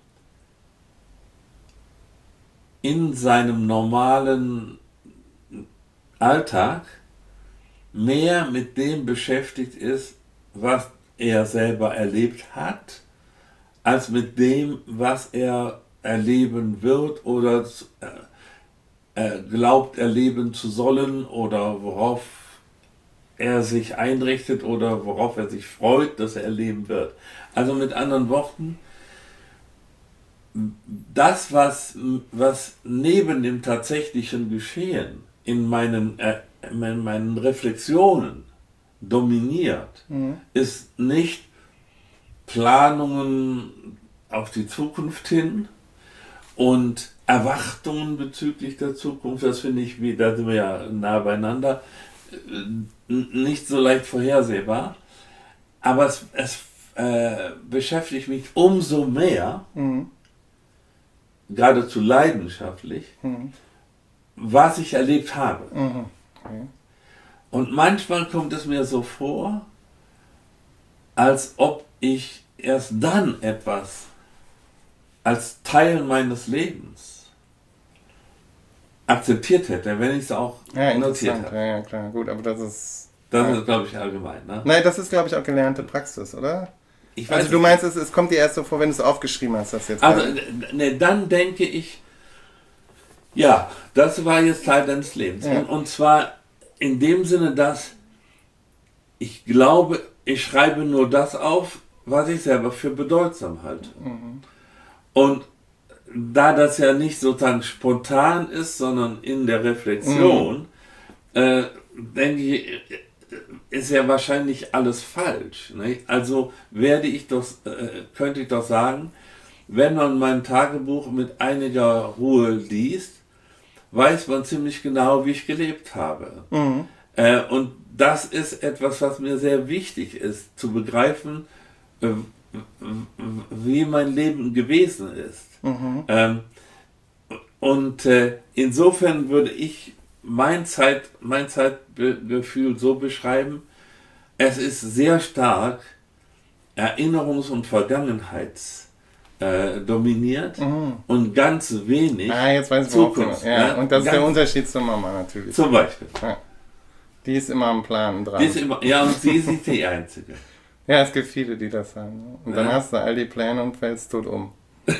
in seinem normalen Alltag mehr mit dem beschäftigt ist, was er selber erlebt hat, als mit dem, was er erleben wird oder äh, glaubt erleben zu sollen oder worauf er sich einrichtet oder worauf er sich freut, dass er erleben wird. Also mit anderen Worten, das, was, was neben dem tatsächlichen Geschehen in meinen, äh, in meinen Reflexionen dominiert, mhm. ist nicht Planungen auf die Zukunft hin und Erwartungen bezüglich der Zukunft, das finde ich, wie, da sind wir ja nah beieinander, nicht so leicht vorhersehbar, aber es, es äh, beschäftigt mich umso mehr, mhm. geradezu leidenschaftlich, mhm. was ich erlebt habe. Mhm. Okay. Und manchmal kommt es mir so vor, als ob ich erst dann etwas als Teil meines Lebens akzeptiert hätte, wenn ich es auch ja, notiert hätte. Ja, ja, klar, gut, aber das ist... Das ja. ist, glaube ich, allgemein, ne? Nein, das ist, glaube ich, auch gelernte Praxis, oder? Ich weiß also du meinst, es, es kommt dir erst so vor, wenn du es aufgeschrieben hast, das jetzt... Also, ne, dann denke ich, ja, das war jetzt Teil deines Lebens. Ja. Und, und zwar in dem Sinne, dass ich glaube, ich schreibe nur das auf, was ich selber für bedeutsam halte. Mhm. Und da das ja nicht sozusagen spontan ist, sondern in der Reflexion, mhm. äh, denke ich, ist ja wahrscheinlich alles falsch. Ne? Also werde ich doch, äh, könnte ich doch sagen, wenn man mein Tagebuch mit einiger Ruhe liest, weiß man ziemlich genau, wie ich gelebt habe. Mhm. Äh, und das ist etwas, was mir sehr wichtig ist, zu begreifen, äh, wie mein Leben gewesen ist. Mhm. Ähm, und äh, insofern würde ich mein, Zeit, mein Zeitgefühl so beschreiben, es ist sehr stark Erinnerungs- und Vergangenheits äh, dominiert mhm. und ganz wenig ah, jetzt weiß ich, Zukunft. Ja, ja, und das ist der Unterschied zur Mama natürlich. Zum Beispiel. Ja. Die ist immer am Plan dran. Die ist immer, ja, und sie ist nicht die Einzige. Ja, es gibt viele, die das haben. Und dann ja. hast du all die Pläne und fällst tot um.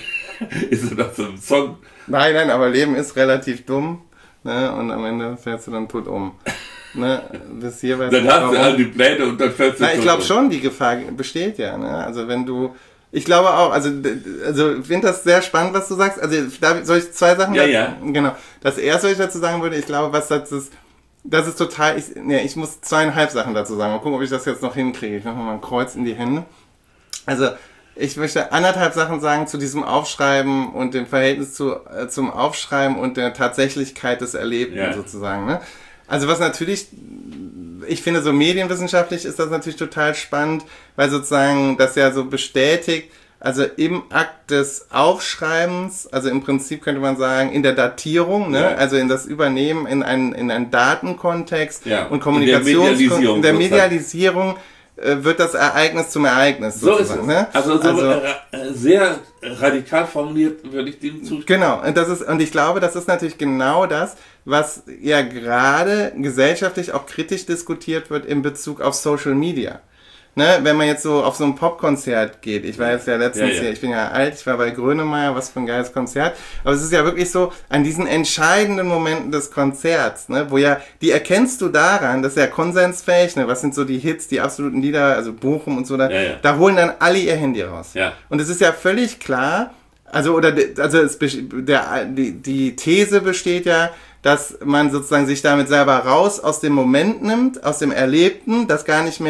Ist das so ein Song? Nein, nein, aber Leben ist relativ dumm. Ne? Und am Ende fällst du dann tot um. Ne? Bis hier dann hast warum. Du all die Pläne und dann fällst du Na, tot ich glaube um. schon, die Gefahr besteht ja. Ne? Also wenn du... Ich glaube auch, also, also ich finde das sehr spannend, was du sagst. Also da soll ich zwei Sachen... Ja, dazu, ja. Genau. Das erste, was ich dazu sagen würde, ich glaube, was das ist... Das ist total, ich, nee, ich muss zweieinhalb Sachen dazu sagen. Mal gucken, ob ich das jetzt noch hinkriege. Ich mache mal ein Kreuz in die Hände. Also, ich möchte anderthalb Sachen sagen zu diesem Aufschreiben und dem Verhältnis zu, äh, zum Aufschreiben und der Tatsächlichkeit des Erlebten ja. sozusagen. Ne? Also, was natürlich, ich finde, so medienwissenschaftlich ist das natürlich total spannend, weil sozusagen das ja so bestätigt, also im Akt des Aufschreibens, also im Prinzip könnte man sagen, in der Datierung, ne? Ja. Also in das Übernehmen in einen, in einen Datenkontext ja. und Kommunikationskontext, in der Medialisierung äh, wird das Ereignis zum Ereignis so sozusagen. Ist es. Ne? Also, so also äh, sehr radikal formuliert würde ich dem zustimmen. Genau, und, das ist, und ich glaube, das ist natürlich genau das, was ja gerade gesellschaftlich auch kritisch diskutiert wird in Bezug auf Social Media. Ne, wenn man jetzt so auf so ein Popkonzert geht, ich war jetzt ja letztens ja, ja. hier, ich bin ja alt, ich war bei Grönemeyer, was für ein geiles Konzert, aber es ist ja wirklich so, an diesen entscheidenden Momenten des Konzerts, ne, wo ja, die erkennst du daran, das ist ja konsensfähig, ne, was sind so die Hits, die absoluten Lieder, also Bochum und so, da, ja, ja. da holen dann alle ihr Handy raus. Ja. Und es ist ja völlig klar, also, oder, also, es, der, die, die These besteht ja, dass man sozusagen sich damit selber raus aus dem Moment nimmt, aus dem Erlebten, das gar nicht mehr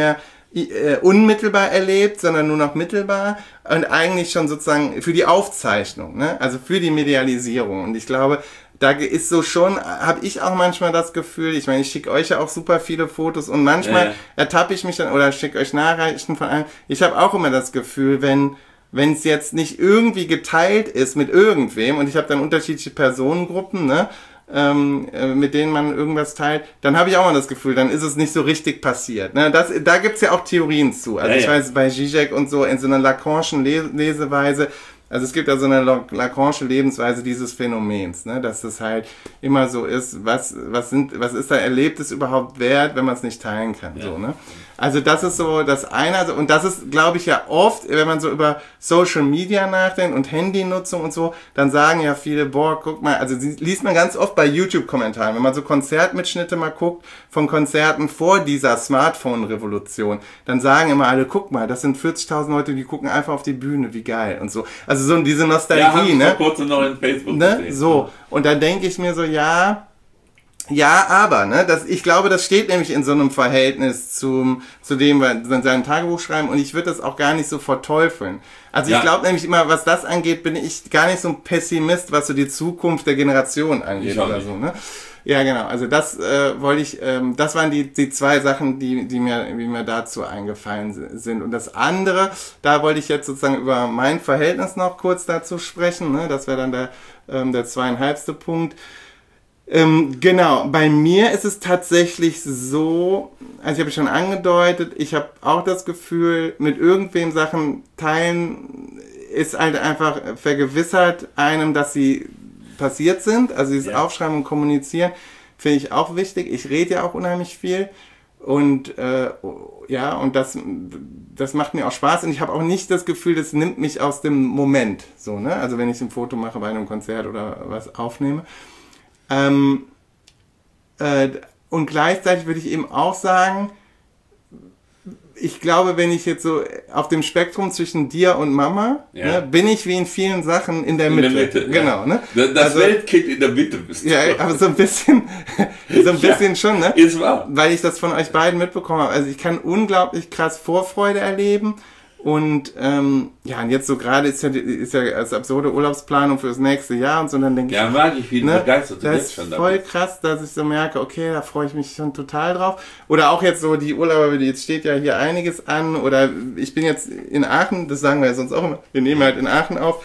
äh, unmittelbar erlebt, sondern nur noch mittelbar und eigentlich schon sozusagen für die Aufzeichnung, ne? Also für die Medialisierung. Und ich glaube, da ist so schon, habe ich auch manchmal das Gefühl, ich meine, ich schicke euch ja auch super viele Fotos und manchmal ja, ja. ertappe ich mich dann oder schicke euch Nachrichten von einem. Ich habe auch immer das Gefühl, wenn wenn es jetzt nicht irgendwie geteilt ist mit irgendwem und ich habe dann unterschiedliche Personengruppen, ne, ähm, äh, mit denen man irgendwas teilt, dann habe ich auch mal das Gefühl, dann ist es nicht so richtig passiert. Ne? Das, da gibt's ja auch Theorien zu. Also ja, ich ja. weiß, bei Zizek und so in so einer Lacanischen Les- Leseweise, also es gibt ja so eine Lacanische Lebensweise dieses Phänomens, ne, dass das halt immer so ist, was was sind was ist da Erlebtes überhaupt wert, wenn man es nicht teilen kann, ja. so, ne? Also das ist so das eine, und das ist, glaube ich, ja oft, wenn man so über Social Media nachdenkt und Handynutzung und so, dann sagen ja viele, boah, guck mal, also liest man ganz oft bei YouTube-Kommentaren, wenn man so Konzertmitschnitte mal guckt von Konzerten vor dieser Smartphone-Revolution, dann sagen immer alle, guck mal, das sind vierzigtausend Leute, die gucken einfach auf die Bühne, wie geil und so. Also so diese Nostalgie, ja, hab ich ne? vor kurzem noch in Facebook ne? gesehen. So, und dann denke ich mir so, ja, ja, aber, ne, das, ich glaube, das steht nämlich in so einem Verhältnis zum, zu dem, was in seinem Tagebuch schreiben, und ich würde das auch gar nicht so verteufeln. Also ja. ich glaube nämlich immer, was das angeht, bin ich gar nicht so ein Pessimist, was so die Zukunft der Generation angeht oder so, ne? Ja, genau. Also das äh, wollte ich, ähm, das waren die die zwei Sachen, die die mir die mir dazu eingefallen sind. Und das andere, da wollte ich jetzt sozusagen über mein Verhältnis noch kurz dazu sprechen. Ne? Das wäre dann der ähm, der zweieinhalbste Punkt. Ähm, genau, bei mir ist es tatsächlich so, also ich habe schon angedeutet, ich habe auch das Gefühl, mit irgendwem Sachen teilen ist halt einfach vergewissert einem, dass sie passiert sind, also dieses ja. Aufschreiben und Kommunizieren finde ich auch wichtig. Ich rede ja auch unheimlich viel und äh, ja, und das das macht mir auch Spaß, und ich habe auch nicht das Gefühl, das nimmt mich aus dem Moment, so, ne? Also wenn ich ein Foto mache bei einem Konzert oder was aufnehme. Ähm, äh, und gleichzeitig würde ich eben auch sagen, ich glaube, wenn ich jetzt so auf dem Spektrum zwischen dir und Mama, ja. ne, bin ich wie in vielen Sachen in der in Mitte. Der Mitte genau, ja. ne? Das also, Weltkind in der Mitte bist du. Ja, aber so ein bisschen, so ein bisschen ja, schon, ne? Ist wahr. Weil ich das von euch beiden mitbekommen habe. Also ich kann unglaublich krass Vorfreude erleben. Und ähm, ja, und jetzt so gerade ist ja ist ja als absurde Urlaubsplanung für das nächste Jahr und so, und dann denke ja, ich, mag ich, wie ne, begeistert das ist schon voll damit. Krass, dass ich so merke, okay, da freue ich mich schon total drauf. Oder auch jetzt so die Urlauber, jetzt steht ja hier einiges an, oder ich bin jetzt in Aachen, das sagen wir ja sonst auch immer, wir nehmen halt in Aachen auf,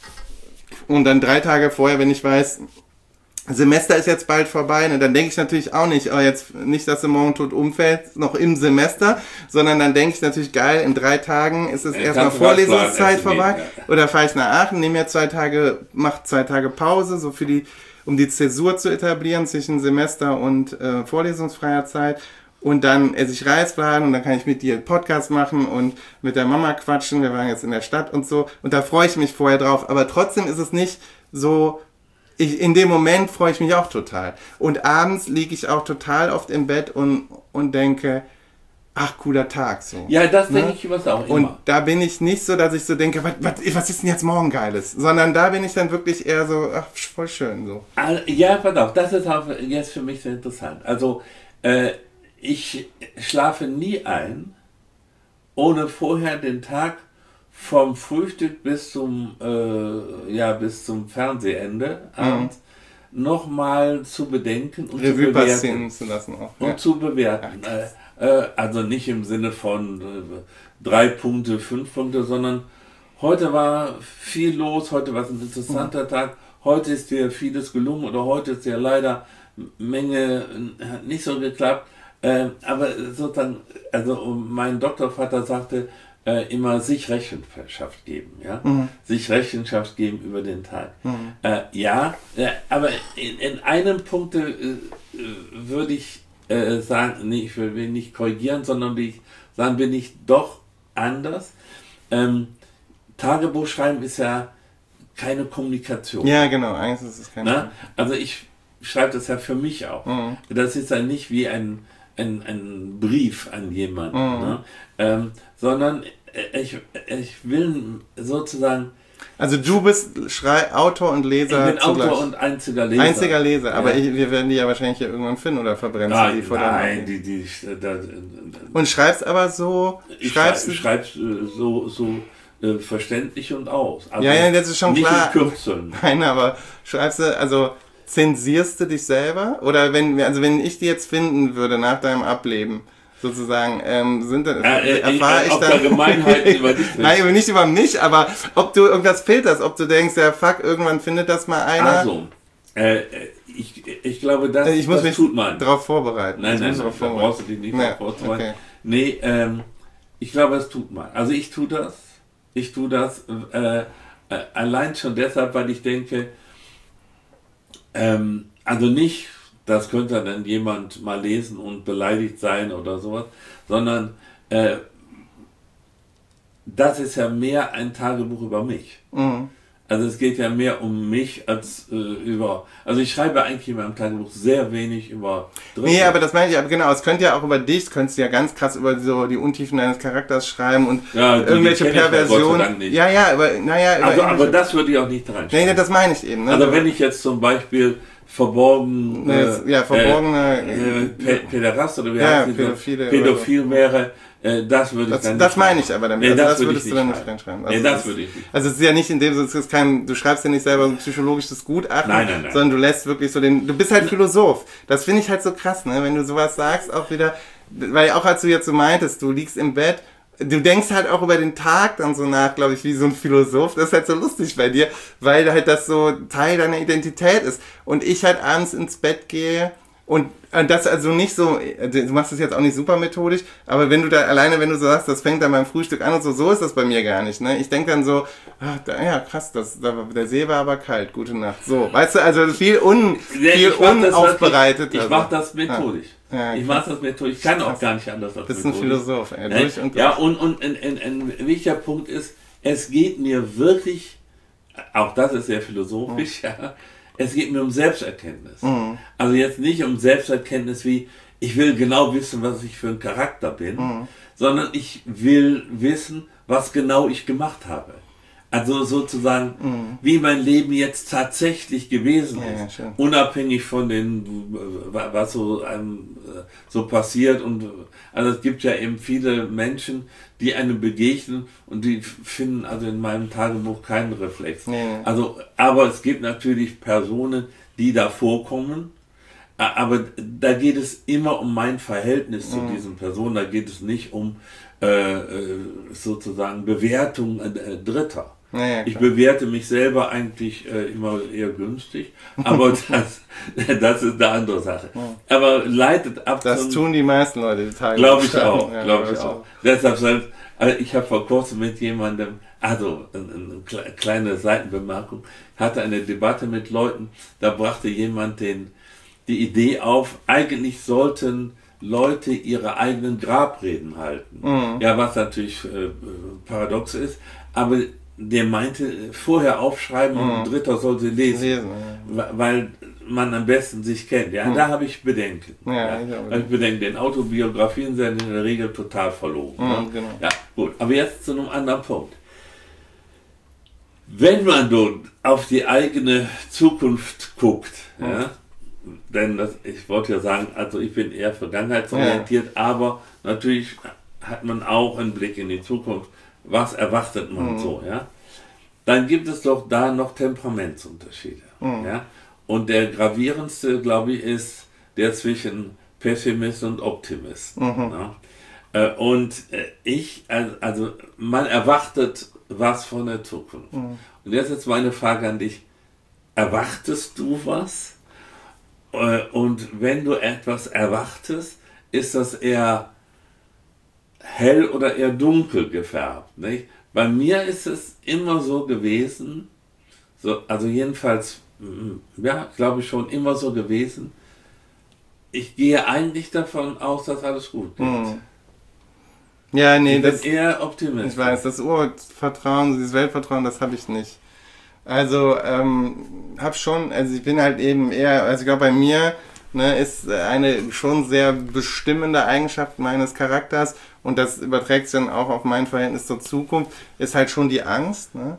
und dann drei Tage vorher, wenn ich weiß, Semester ist jetzt bald vorbei, ne, dann denke ich natürlich auch nicht, oh, jetzt nicht, dass du morgen tot umfällt, noch im Semester, sondern dann denke ich natürlich, geil, in drei Tagen ist es ja, erstmal Vorlesungszeit vorbei, ja. Oder fahre ich nach Aachen, nehme mir zwei Tage, mach zwei Tage Pause, so für die, um die Zäsur zu etablieren zwischen Semester und äh, vorlesungsfreier Zeit, und dann esse ich Reisfladen und dann kann ich mit dir einen Podcast machen und mit der Mama quatschen, wir waren jetzt in der Stadt und so, und da freue ich mich vorher drauf, aber trotzdem ist es nicht so. Ich, in dem Moment freue ich mich auch total. Und abends liege ich auch total oft im Bett und, und denke, ach, cooler Tag. So. Ja, das ne? denke ich über auch immer. Und da bin ich nicht so, dass ich so denke, was, was, was ist denn jetzt morgen Geiles? Sondern da bin ich dann wirklich eher so, ach, voll schön. So. Ja, pass auf, das ist auch jetzt für mich sehr interessant. Also, äh, ich schlafe nie ein, ohne vorher den Tag vom Frühstück bis zum äh, ja bis zum Fernsehende abends mhm. nochmal zu bedenken und Revue zu bewerten zu lassen auch. und ja. zu bewerten. Ja, äh, also nicht im Sinne von äh, drei Punkte, fünf Punkte, sondern heute war viel los, heute war es ein interessanter mhm. Tag, heute ist dir vieles gelungen oder heute ist dir leider Menge hat nicht so geklappt. Äh, aber sozusagen, also mein Doktorvater sagte, Äh, immer sich Rechenschaft geben, ja, mhm. sich Rechenschaft geben über den Tag. Mhm. Äh, ja, äh, aber in, in einem Punkt äh, würde ich äh, sagen, nee, ich will nicht korrigieren, sondern will ich sagen, bin ich doch anders. Ähm, Tagebuch schreiben ist ja keine Kommunikation. Ja, genau, eigentlich ist es keine. Na? Also ich schreibe das ja für mich auch. Mhm. Das ist ja nicht wie ein Ein, ein Brief an jemanden, mhm. ne? ähm, sondern ich, ich will sozusagen Also du bist Schrei Autor und Leser Ich bin zugleich. Autor und einziger Leser. Einziger Leser, aber ja. ich, wir werden die ja wahrscheinlich hier irgendwann finden oder verbrennen Nein, die vor nein, die, die, da, Und schreibst aber so, ich schreibst du schreibst äh, so, so äh, verständlich und aus. Also ja, ja, das ist schon nicht klar. in Kürzeln. Nein, aber schreibst du, also zensierst du dich selber? Oder wenn, also wenn ich die jetzt finden würde nach deinem Ableben, sozusagen, ähm, sind dann, äh, äh, erfahre ich, ich dann... Gemeinheiten über dich. Nein, aber nicht über mich, aber ob du irgendwas filterst, ob du denkst, ja fuck, irgendwann findet das mal einer. Also, äh, ich, ich glaube, das, ich muss das mich tut man. darauf vorbereiten. Nein, ich nein, muss nein, darauf da vorbereiten. brauchst du dich nicht Ja, darauf vorzubereiten. okay. Nee, ähm, ich glaube, das tut man. Also ich tue das. Ich tue das äh, äh, allein schon deshalb, weil ich denke, ähm, also nicht, das könnte dann jemand mal lesen und beleidigt sein oder sowas, sondern äh, das ist ja mehr ein Tagebuch über mich. Mhm. Also es geht ja mehr um mich als äh, über... Also ich schreibe eigentlich in meinem Tagebuch sehr wenig über Dritte. Nee, aber das meine ich, aber genau, es könnte ja auch über dich, es könntest du ja ganz krass über so die Untiefen deines Charakters schreiben und ja, die, irgendwelche die Perversionen. Ja, ja, aber naja... Also, aber das würde ich auch nicht reinschreiben. Nee, das meine ich eben. Ne? Also wenn ich jetzt zum Beispiel verborgen... Äh, ja, verborgene... Äh, äh, Päderast oder wie ja, heißt Pädophile Pädophil wäre... Das würde ich das, dann das meine ich aber damit. Nee, also das, das würdest würde du dann nicht nicht reinschreiben. Also nee, das würde ich nicht. Also es ist ja nicht in dem Sinne, es ist kein, du schreibst ja nicht selber ein psychologisches Gutachten, nein, nein, nein. sondern du lässt wirklich so den, du bist halt Philosoph. Das finde ich halt so krass, ne, wenn du sowas sagst, auch wieder, weil auch als du jetzt so meintest, du liegst im Bett, du denkst halt auch über den Tag dann so nach, glaube ich, wie so ein Philosoph. Das ist halt so lustig bei dir, weil halt das so Teil deiner Identität ist. Und ich halt abends ins Bett gehe und das also nicht so, du machst das jetzt auch nicht super methodisch, aber wenn du da alleine, wenn du so sagst, das fängt dann beim Frühstück an und so, so ist das bei mir gar nicht, ne? Ich denke dann so, ach, da, ja krass, das, da, der See war aber kalt, gute Nacht. So, weißt du, also viel un, ja, viel unaufbereitet. Ich also. mach das methodisch. Ja. Ja, ich mach das methodisch. Ich kann auch gar nicht anders als methodisch. methodisch. Du bist ein Philosoph, ey. Ne? Durch und durch. Ja, und, und ein, ein, ein wichtiger Punkt ist, es geht mir wirklich, auch das ist sehr philosophisch, ja, ja es geht mir um Selbsterkenntnis. Mhm. Also jetzt nicht um Selbsterkenntnis wie, ich will genau wissen, was ich für ein Charakter bin, mhm. sondern ich will wissen, was genau ich gemacht habe. Also sozusagen, mhm. wie mein Leben jetzt tatsächlich gewesen ja, ist, ja, unabhängig von den, was so einem so passiert. Und also es gibt ja eben viele Menschen, die einem begegnen und die finden also in meinem Tagebuch keinen Reflex. Nee. Also, aber es gibt natürlich Personen, die da vorkommen. Aber da geht es immer um mein Verhältnis zu mhm. diesen Personen. Da geht es nicht um äh, sozusagen Bewertung äh, Dritter. Ja, ich bewerte mich selber eigentlich äh, immer eher günstig, aber das, das ist eine andere Sache. Ja. Aber leitet ab. Das zum, tun die meisten Leute, die Tage. Glaube ich auch, ja, glaube ich auch. auch. Deshalb, also ich habe vor kurzem mit jemandem, also eine, eine kleine Seitenbemerkung, hatte eine Debatte mit Leuten, da brachte jemand den, die Idee auf, eigentlich sollten Leute ihre eigenen Grabreden halten. Mhm. Ja, was natürlich äh, paradox ist, aber der meinte, vorher aufschreiben mhm. und ein Dritter soll sie lesen, lesen ja. weil man am besten sich kennt. Ja, mhm. da habe ich Bedenken. Ja, ja. Ich, hab ich Bedenken, denn Autobiografien sind in der Regel total verlogen. Mhm, ja? Genau. Ja, gut. Aber jetzt zu einem anderen Punkt. Wenn man nun auf die eigene Zukunft guckt, mhm. ja, denn das, ich wollte ja sagen, also ich bin eher vergangenheitsorientiert, ja. aber natürlich hat man auch einen Blick in die Zukunft. Was erwartet man mhm. so, ja? Dann gibt es doch da noch Temperamentsunterschiede, mhm. ja? Und der gravierendste, glaube ich, ist der zwischen Pessimist und Optimist. Mhm. Ja? Und ich, also man erwartet was von der Zukunft. Mhm. Und jetzt ist meine Frage an dich, erwartest du was? Und wenn du etwas erwartest, ist das eher hell oder eher dunkel gefärbt, nicht? Bei mir ist es immer so gewesen, so, also jedenfalls, ja, glaube ich schon immer so gewesen, ich gehe eigentlich davon aus, dass alles gut geht. Hm. Ja, nee, ich das bin eher Optimist. Ich weiß, das Urvertrauen, dieses Weltvertrauen, das habe ich nicht. Also, ähm, hab schon, also ich bin halt eben eher, also ich glaube bei mir, ne, ist eine schon sehr bestimmende Eigenschaft meines Charakters und das überträgt sich dann auch auf mein Verhältnis zur Zukunft, ist halt schon die Angst, ne?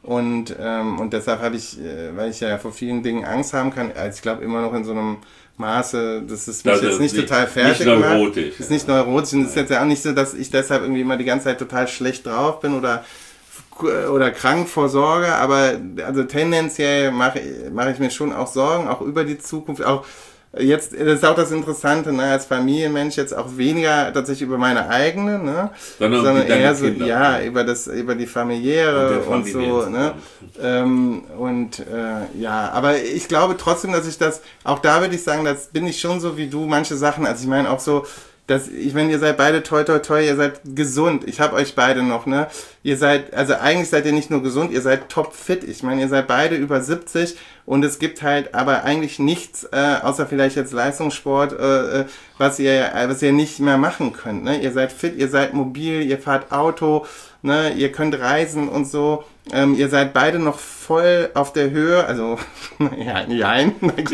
Und, ähm, und deshalb habe ich, äh, weil ich ja vor vielen Dingen Angst haben kann, also ich glaube immer noch in so einem Maße, dass es mich das jetzt nicht, nicht total fertig nicht macht. neurotisch. Ist nicht neurotisch und es ist jetzt ja auch nicht so, dass ich deshalb irgendwie immer die ganze Zeit total schlecht drauf bin oder oder krank vor Sorge, aber also tendenziell mache mache ich mir schon auch Sorgen, auch über die Zukunft, auch jetzt, das ist auch das Interessante, ne, als Familienmensch jetzt auch weniger tatsächlich über meine eigene, ne, sondern, sondern eher so, Kinder. ja, über das, über die familiäre und, und so, ne, ähm, und äh, ja, aber ich glaube trotzdem, dass ich das, auch da würde ich sagen, das bin ich schon so wie du, manche Sachen, also ich meine auch so, dass ich meine, ihr seid beide toi toi toi, ihr seid gesund. Ich habe euch beide noch, ne? Ihr seid, also eigentlich seid ihr nicht nur gesund, ihr seid topfit. Ich meine, ihr seid beide über siebzig und es gibt halt aber eigentlich nichts, äh, außer vielleicht jetzt Leistungssport, äh, was ihr, was ihr nicht mehr machen könnt, ne? Ihr seid fit, ihr seid mobil, ihr fahrt Auto, ne? Ihr könnt reisen und so. Ähm, ihr seid beide noch voll auf der Höhe, also ja, nein,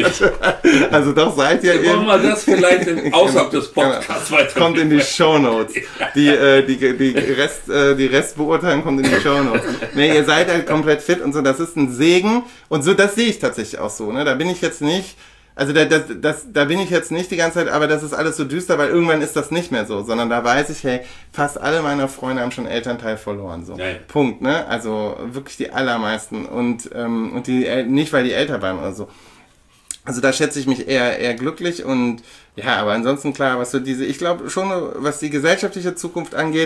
also doch seid ihr. Wollen wir das vielleicht in, außerhalb des Podcasts genau, weiter kommt in die Shownotes. Die äh, die die Rest äh, die Restbeurteilung kommt in die Shownotes. Nee, ihr seid halt komplett fit und so, das ist ein Segen und so, das sehe ich tatsächlich auch so, ne? Da bin ich jetzt nicht Also da, das, das, da bin ich jetzt nicht die ganze Zeit, aber das ist alles so düster, weil irgendwann ist das nicht mehr so, sondern da weiß ich, hey, fast alle meiner Freunde haben schon Elternteil verloren, so. Ja, ja. Punkt, ne? Also wirklich die allermeisten und ähm, und die nicht, weil die älter waren oder so. Also da schätze ich mich eher eher glücklich und ja, aber ansonsten klar, was so diese, ich glaube schon, was die gesellschaftliche Zukunft angeht,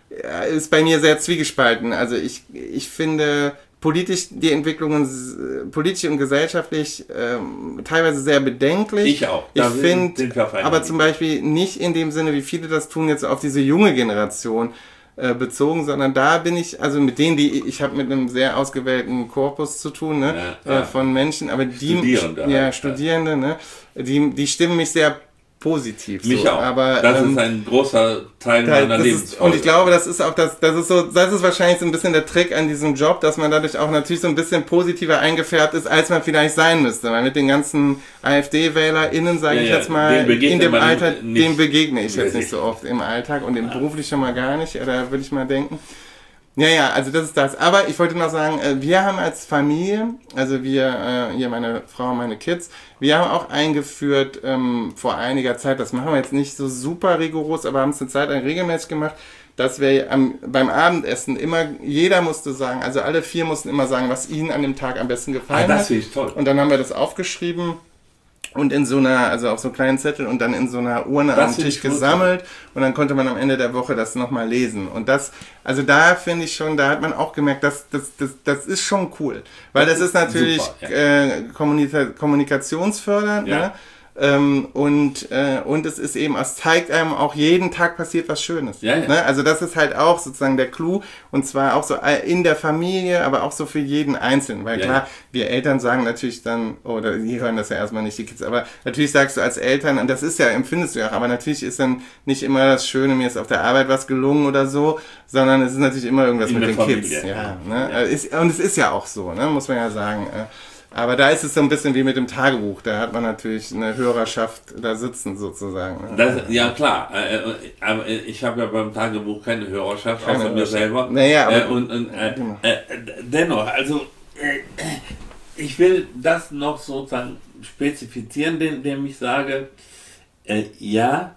ist bei mir sehr zwiegespalten. Also ich ich finde politisch die Entwicklungen, politisch und gesellschaftlich ähm, teilweise sehr bedenklich. Ich auch. Ich finde, aber zum Beispiel nicht in dem Sinne, wie viele das tun, jetzt auf diese junge Generation äh, bezogen, sondern da bin ich, also mit denen, die, ich habe mit einem sehr ausgewählten Korpus zu tun, ne, ja, ja. Äh, von Menschen, aber die, Studierende, ja, halt, Studierende, ja. ne, die, die stimmen mich sehr positiv. Mich so. auch. Aber, das ähm, ist ein großer Teil da, meiner Lebensfreude. Und ich glaube, das ist auch das, das ist so, das ist wahrscheinlich so ein bisschen der Trick an diesem Job, dass man dadurch auch natürlich so ein bisschen positiver eingefärbt ist, als man vielleicht sein müsste. Weil mit den ganzen AfD-WählerInnen, sage ja, ich ja, jetzt mal, in dem Alter, nicht, dem begegne ich jetzt nicht so oft im Alltag und im ja. beruflich schon mal gar nicht, da würde ich mal denken. Ja, ja, also das ist das. Aber ich wollte noch sagen, wir haben als Familie, also wir, hier meine Frau und meine Kids, wir haben auch eingeführt ähm, vor einiger Zeit, das machen wir jetzt nicht so super rigoros, aber haben es eine Zeit lang regelmäßig gemacht, dass wir am, beim Abendessen immer, jeder musste sagen, also alle vier mussten immer sagen, was ihnen an dem Tag am besten gefallen ah, hat. Das finde ich toll. Und dann haben wir das aufgeschrieben. Und in so einer, also auf so einen kleinen Zettel und dann in so einer Urne am Tisch gesammelt und dann konnte man am Ende der Woche das nochmal lesen. Und das, also da finde ich schon, da hat man auch gemerkt, dass das, das, das ist schon cool. Weil das, das ist natürlich super, ja. äh, kommunika- kommunikationsfördernd, ja. ne? Ähm, und äh, und es ist eben, es zeigt einem auch, jeden Tag passiert was Schönes. Ja, ja. Ne? Also das ist halt auch sozusagen der Clou und zwar auch so in der Familie, aber auch so für jeden Einzelnen. Weil ja, klar, ja. wir Eltern sagen natürlich dann, oder die hören das ja erstmal nicht, die Kids, aber natürlich sagst du als Eltern, und das ist ja, empfindest du ja auch, aber natürlich ist dann nicht immer das Schöne, mir ist auf der Arbeit was gelungen oder so, sondern es ist natürlich immer irgendwas in mit den Familie. Kids. Ja, ne? Ja. Ist, und es ist ja auch so, ne? Muss man ja sagen. Aber da ist es so ein bisschen wie mit dem Tagebuch. Da hat man natürlich eine Hörerschaft da sitzen sozusagen. Das, ja klar, aber ich habe ja beim Tagebuch keine Hörerschaft, keine außer Hörerschaft. mir selber. Naja, aber und, und äh, äh, dennoch, also äh, ich will das noch sozusagen spezifizieren, indem ich sage, äh, ja,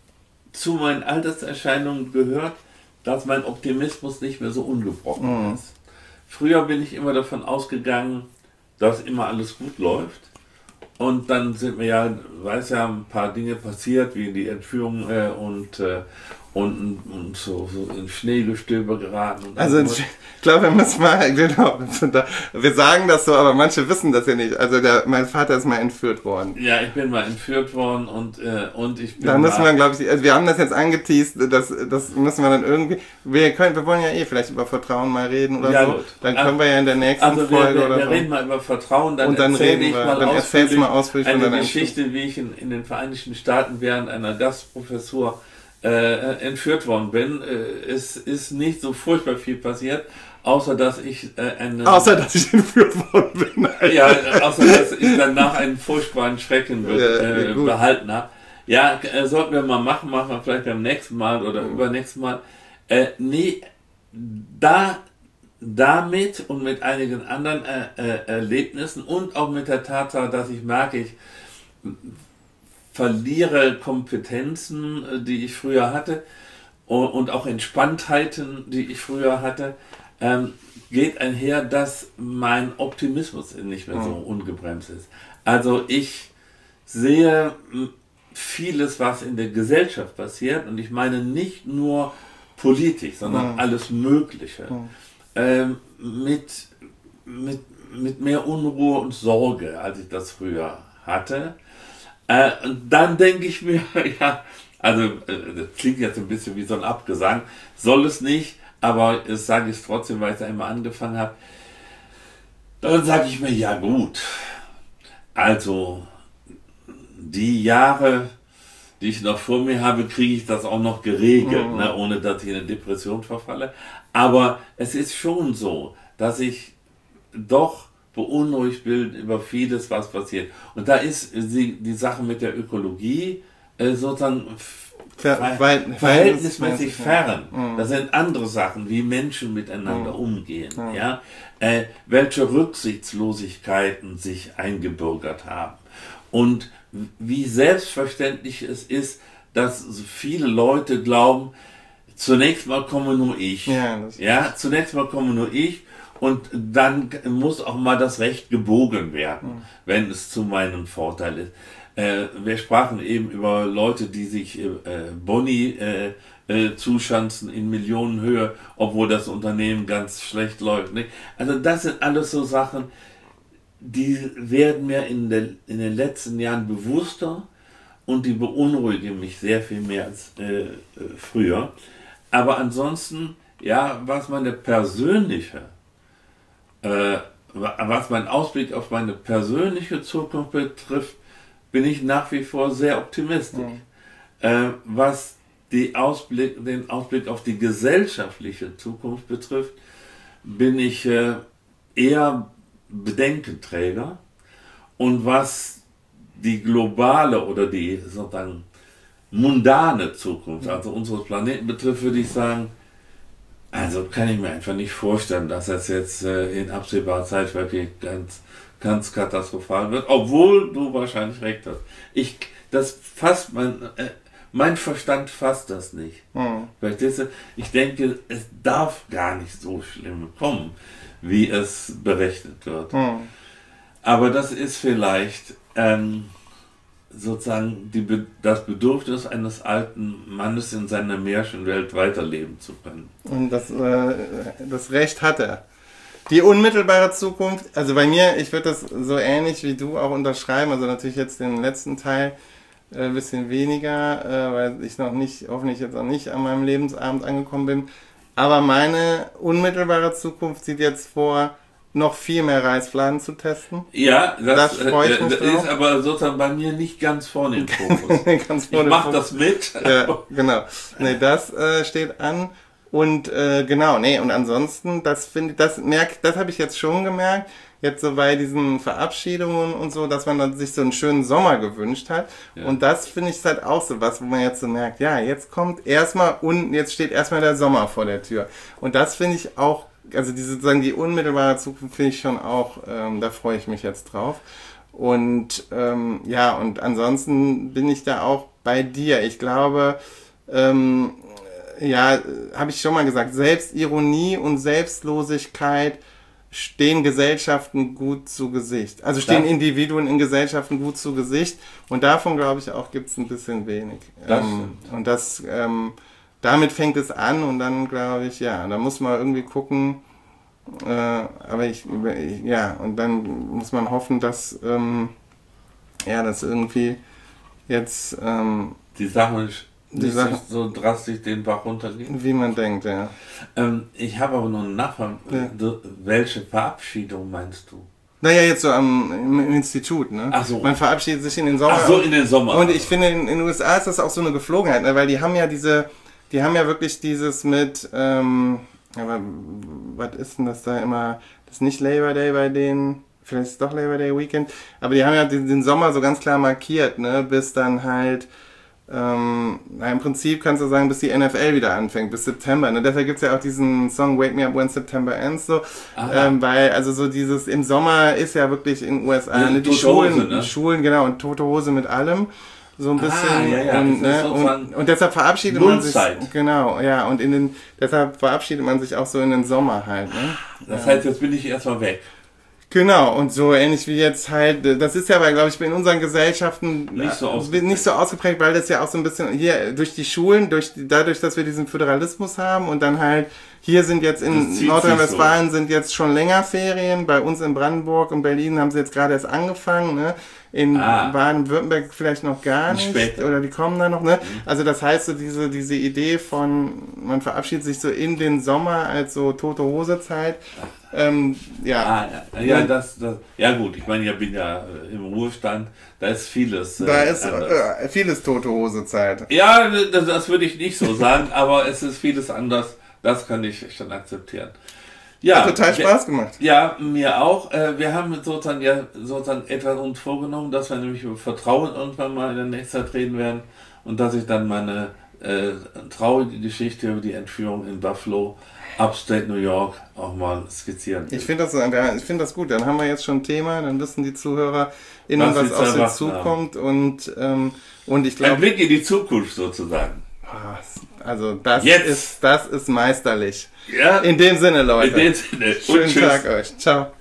zu meinen Alterserscheinungen gehört, dass mein Optimismus nicht mehr so ungebrochen mhm. ist. Früher bin ich immer davon ausgegangen, dass immer alles gut läuft. Und dann sind mir ja, weiß ja, ein paar Dinge passiert, wie die Entführung äh, und, äh, und, und so, so in Schneegestöber geraten. Und also ich glaube, wir müssen mal, genau, wir sagen das so, aber manche wissen das ja nicht. Also der, mein Vater ist mal entführt worden. Ja, ich bin mal entführt worden und, äh, und ich bin Da müssen wir, glaube ich, also wir haben das jetzt angeteased, das, das müssen wir dann irgendwie, wir können, wir wollen ja eh vielleicht über Vertrauen mal reden oder ja, so. Gut. Dann können wir ja in der nächsten also wir, Folge wir, oder wir so. reden mal über Vertrauen, dann, und dann erzähle reden ich wir, mal dann erzählst du mal ausführlich eine von deiner Geschichte, wie ich in, in den Vereinigten Staaten während einer Gastprofessur äh, entführt worden bin. Äh, es ist nicht so furchtbar viel passiert, außer dass ich äh, eine... Außer dass ich entführt worden bin. Ja, außer dass ich danach einen furchtbaren Schrecken be äh, ja, behalten habe. Ja, äh, sollten wir mal machen, machen wir vielleicht beim nächsten Mal oder mhm. übernächsten Mal. Äh, nee, da damit und mit einigen anderen äh, äh, Erlebnissen und auch mit der Tatsache, dass ich merke, ich verliere Kompetenzen, die ich früher hatte und, und auch Entspanntheiten, die ich früher hatte, ähm, geht einher, dass mein Optimismus nicht mehr so ungebremst ist. Also ich sehe vieles, was in der Gesellschaft passiert, und ich meine nicht nur politisch, sondern mhm. alles Mögliche, mhm. ähm, mit, mit, mit mehr Unruhe und Sorge, als ich das früher hatte. Äh, und dann denke ich mir, ja, also äh, das klingt jetzt ein bisschen wie so ein Abgesang, soll es nicht, aber das sage ich trotzdem, weil ich da immer angefangen habe. Dann sage ich mir, ja gut, also die Jahre, die ich noch vor mir habe, kriege ich das auch noch geregelt, mhm. ne, ohne dass ich in eine Depression verfalle. Aber es ist schon so, dass ich doch beunruhigt bin über vieles, was passiert. Und da ist die, die Sache mit der Ökologie äh, sozusagen Ver ver verhältnismäßig fern. Mhm. Das sind andere Sachen, wie Menschen miteinander mhm. umgehen, mhm. ja, äh, welche Rücksichtslosigkeiten sich eingebürgert haben und wie selbstverständlich es ist, dass viele Leute glauben, zunächst mal komme nur ich, ja, ja, zunächst mal komme nur ich und dann muss auch mal das Recht gebogen werden, mhm. wenn es zu meinem Vorteil ist. Äh, wir sprachen eben über Leute, die sich äh, Boni äh, äh, zuschanzen in Millionenhöhe, obwohl das Unternehmen ganz schlecht läuft. Nicht? Also das sind alles so Sachen, die werden mir in, der, in den letzten Jahren bewusster und die beunruhigen mich sehr viel mehr als äh, äh, früher. Aber ansonsten, ja, was meine persönliche, äh, was meinen Ausblick auf meine persönliche Zukunft betrifft, bin ich nach wie vor sehr optimistisch. Ja. Äh, was die Ausblick, den Ausblick auf die gesellschaftliche Zukunft betrifft, bin ich äh, eher Bedenkenträger. Und was die globale oder die sozusagen mundane Zukunft, also unseres Planeten betrifft, würde ich sagen, also kann ich mir einfach nicht vorstellen, dass das jetzt äh, in absehbarer Zeit wirklich ganz ganz katastrophal wird, obwohl du wahrscheinlich recht hast. Ich, das fasst mein, äh, mein Verstand fasst das nicht. Mhm. Verstehst du? Ich denke, es darf gar nicht so schlimm kommen, wie es berechnet wird. Mhm. Aber das ist vielleicht ähm, sozusagen die, das Bedürfnis eines alten Mannes in seiner Märchenwelt weiterleben zu können. Und das, äh, das Recht hat er. Die unmittelbare Zukunft, also bei mir, ich würde das so ähnlich wie du auch unterschreiben, also natürlich jetzt den letzten Teil äh, ein bisschen weniger, äh, weil ich noch nicht, hoffentlich jetzt auch nicht an meinem Lebensabend angekommen bin, aber meine unmittelbare Zukunft sieht jetzt vor, noch viel mehr Reisfladen zu testen. Ja, das, das, freut äh, mich das ist aber sozusagen bei mir nicht ganz vorne im Fokus. ganz vorne ich mache das mit. Ja, genau. Nee, das äh, steht an. Und äh, genau, nee, und ansonsten, das finde ich, das merkt, das habe ich jetzt schon gemerkt, jetzt so bei diesen Verabschiedungen und so, dass man dann sich so einen schönen Sommer gewünscht hat. Ja. Und das finde ich halt auch so was, wo man jetzt so merkt, ja, jetzt kommt erstmal und jetzt steht erstmal der Sommer vor der Tür. Und das finde ich auch, also diese sozusagen die unmittelbare Zukunft finde ich schon auch, ähm, da freue ich mich jetzt drauf. Und ähm, ja, und ansonsten bin ich da auch bei dir. Ich glaube, ähm, ja, habe ich schon mal gesagt, Selbstironie und Selbstlosigkeit stehen Gesellschaften gut zu Gesicht. Also stehen das Individuen in Gesellschaften gut zu Gesicht. Und davon, glaube ich, auch gibt es ein bisschen wenig. Das ähm, und das, ähm, damit fängt es an und dann, glaube ich, ja, da muss man irgendwie gucken, äh, aber ich, ja, und dann muss man hoffen, dass, ähm, ja, dass irgendwie jetzt, ähm, die Sachen nicht Sache, so drastisch den Bach runtergehen. Wie man denkt, ja. Ähm, ich habe aber noch eine Nachfrage. Ja. Welche Verabschiedung meinst du? Naja, jetzt so am im Institut, ne? Ach so. Man verabschiedet sich in den Sommer. Ach so, in den Sommer. Und ich finde, in, in den U S A ist das auch so eine Geflogenheit, ne? Weil die haben ja diese, die haben ja wirklich dieses mit, ähm, aber was ist denn das da immer? Das ist nicht Labor Day bei denen, vielleicht ist es doch Labor Day Weekend, aber die haben ja den, den Sommer so ganz klar markiert, ne? Bis dann halt ähm, na, im Prinzip kannst du sagen, bis die N F L wieder anfängt, bis September. Ne? Deshalb gibt es ja auch diesen Song Wake Me Up When September Ends, so, ähm, weil also so dieses im Sommer ist ja wirklich in den U S A, ja, ne? die Tote Schulen, Hose, ne? Schulen, genau, und Tote Hose mit allem. So ein bisschen ah, ja, ja, und, ne, und, und deshalb verabschiedet man sich genau, ja, und in den deshalb verabschiedet man sich auch so in den Sommer halt, ne? Das ja. heißt, jetzt bin ich erstmal weg. Genau, und so ähnlich wie jetzt halt, das ist ja aber, glaube ich, in unseren Gesellschaften nicht so, ausgeprägt. nicht so ausgeprägt, weil das ja auch so ein bisschen hier durch die Schulen, durch die, dadurch, dass wir diesen Föderalismus haben und dann halt, hier sind jetzt in Nordrhein-Westfalen so. sind jetzt schon länger Ferien, bei uns in Brandenburg und Berlin haben sie jetzt gerade erst angefangen, ne? In ah. Baden-Württemberg vielleicht noch gar nicht, Später. Oder die kommen dann noch, ne? Mhm. Also das heißt so diese, diese Idee von, man verabschiedet sich so in den Sommer als so tote Hose Zeit. Ähm, ja. Ah, ja, ja, das, das, ja gut, ich meine, ich bin ja im Ruhestand, da ist vieles. Äh, da ist äh, vieles tote Hose Zeit. Ja, das, das würde ich nicht so sagen, aber es ist vieles anders, das kann ich schon akzeptieren. Ja, hat total Spaß gemacht. Ja, mir auch. Wir haben sozusagen ja sozusagen etwas uns vorgenommen, dass wir nämlich über Vertrauen irgendwann mal in der nächsten Zeit reden werden und dass ich dann meine äh, traurige Geschichte über die Entführung in Buffalo, Upstate New York, auch mal skizzieren will. Ich finde das, ich finde das gut. Dann haben wir jetzt schon ein Thema, dann wissen die Zuhörer innen, was, was auf sie zukommt und ähm, und ich glaube, ein Blick in die Zukunft sozusagen. Also das Jetzt. ist das ist meisterlich. Ja. In dem Sinne, Leute. In dem Sinne. Schönen Tag euch. Ciao.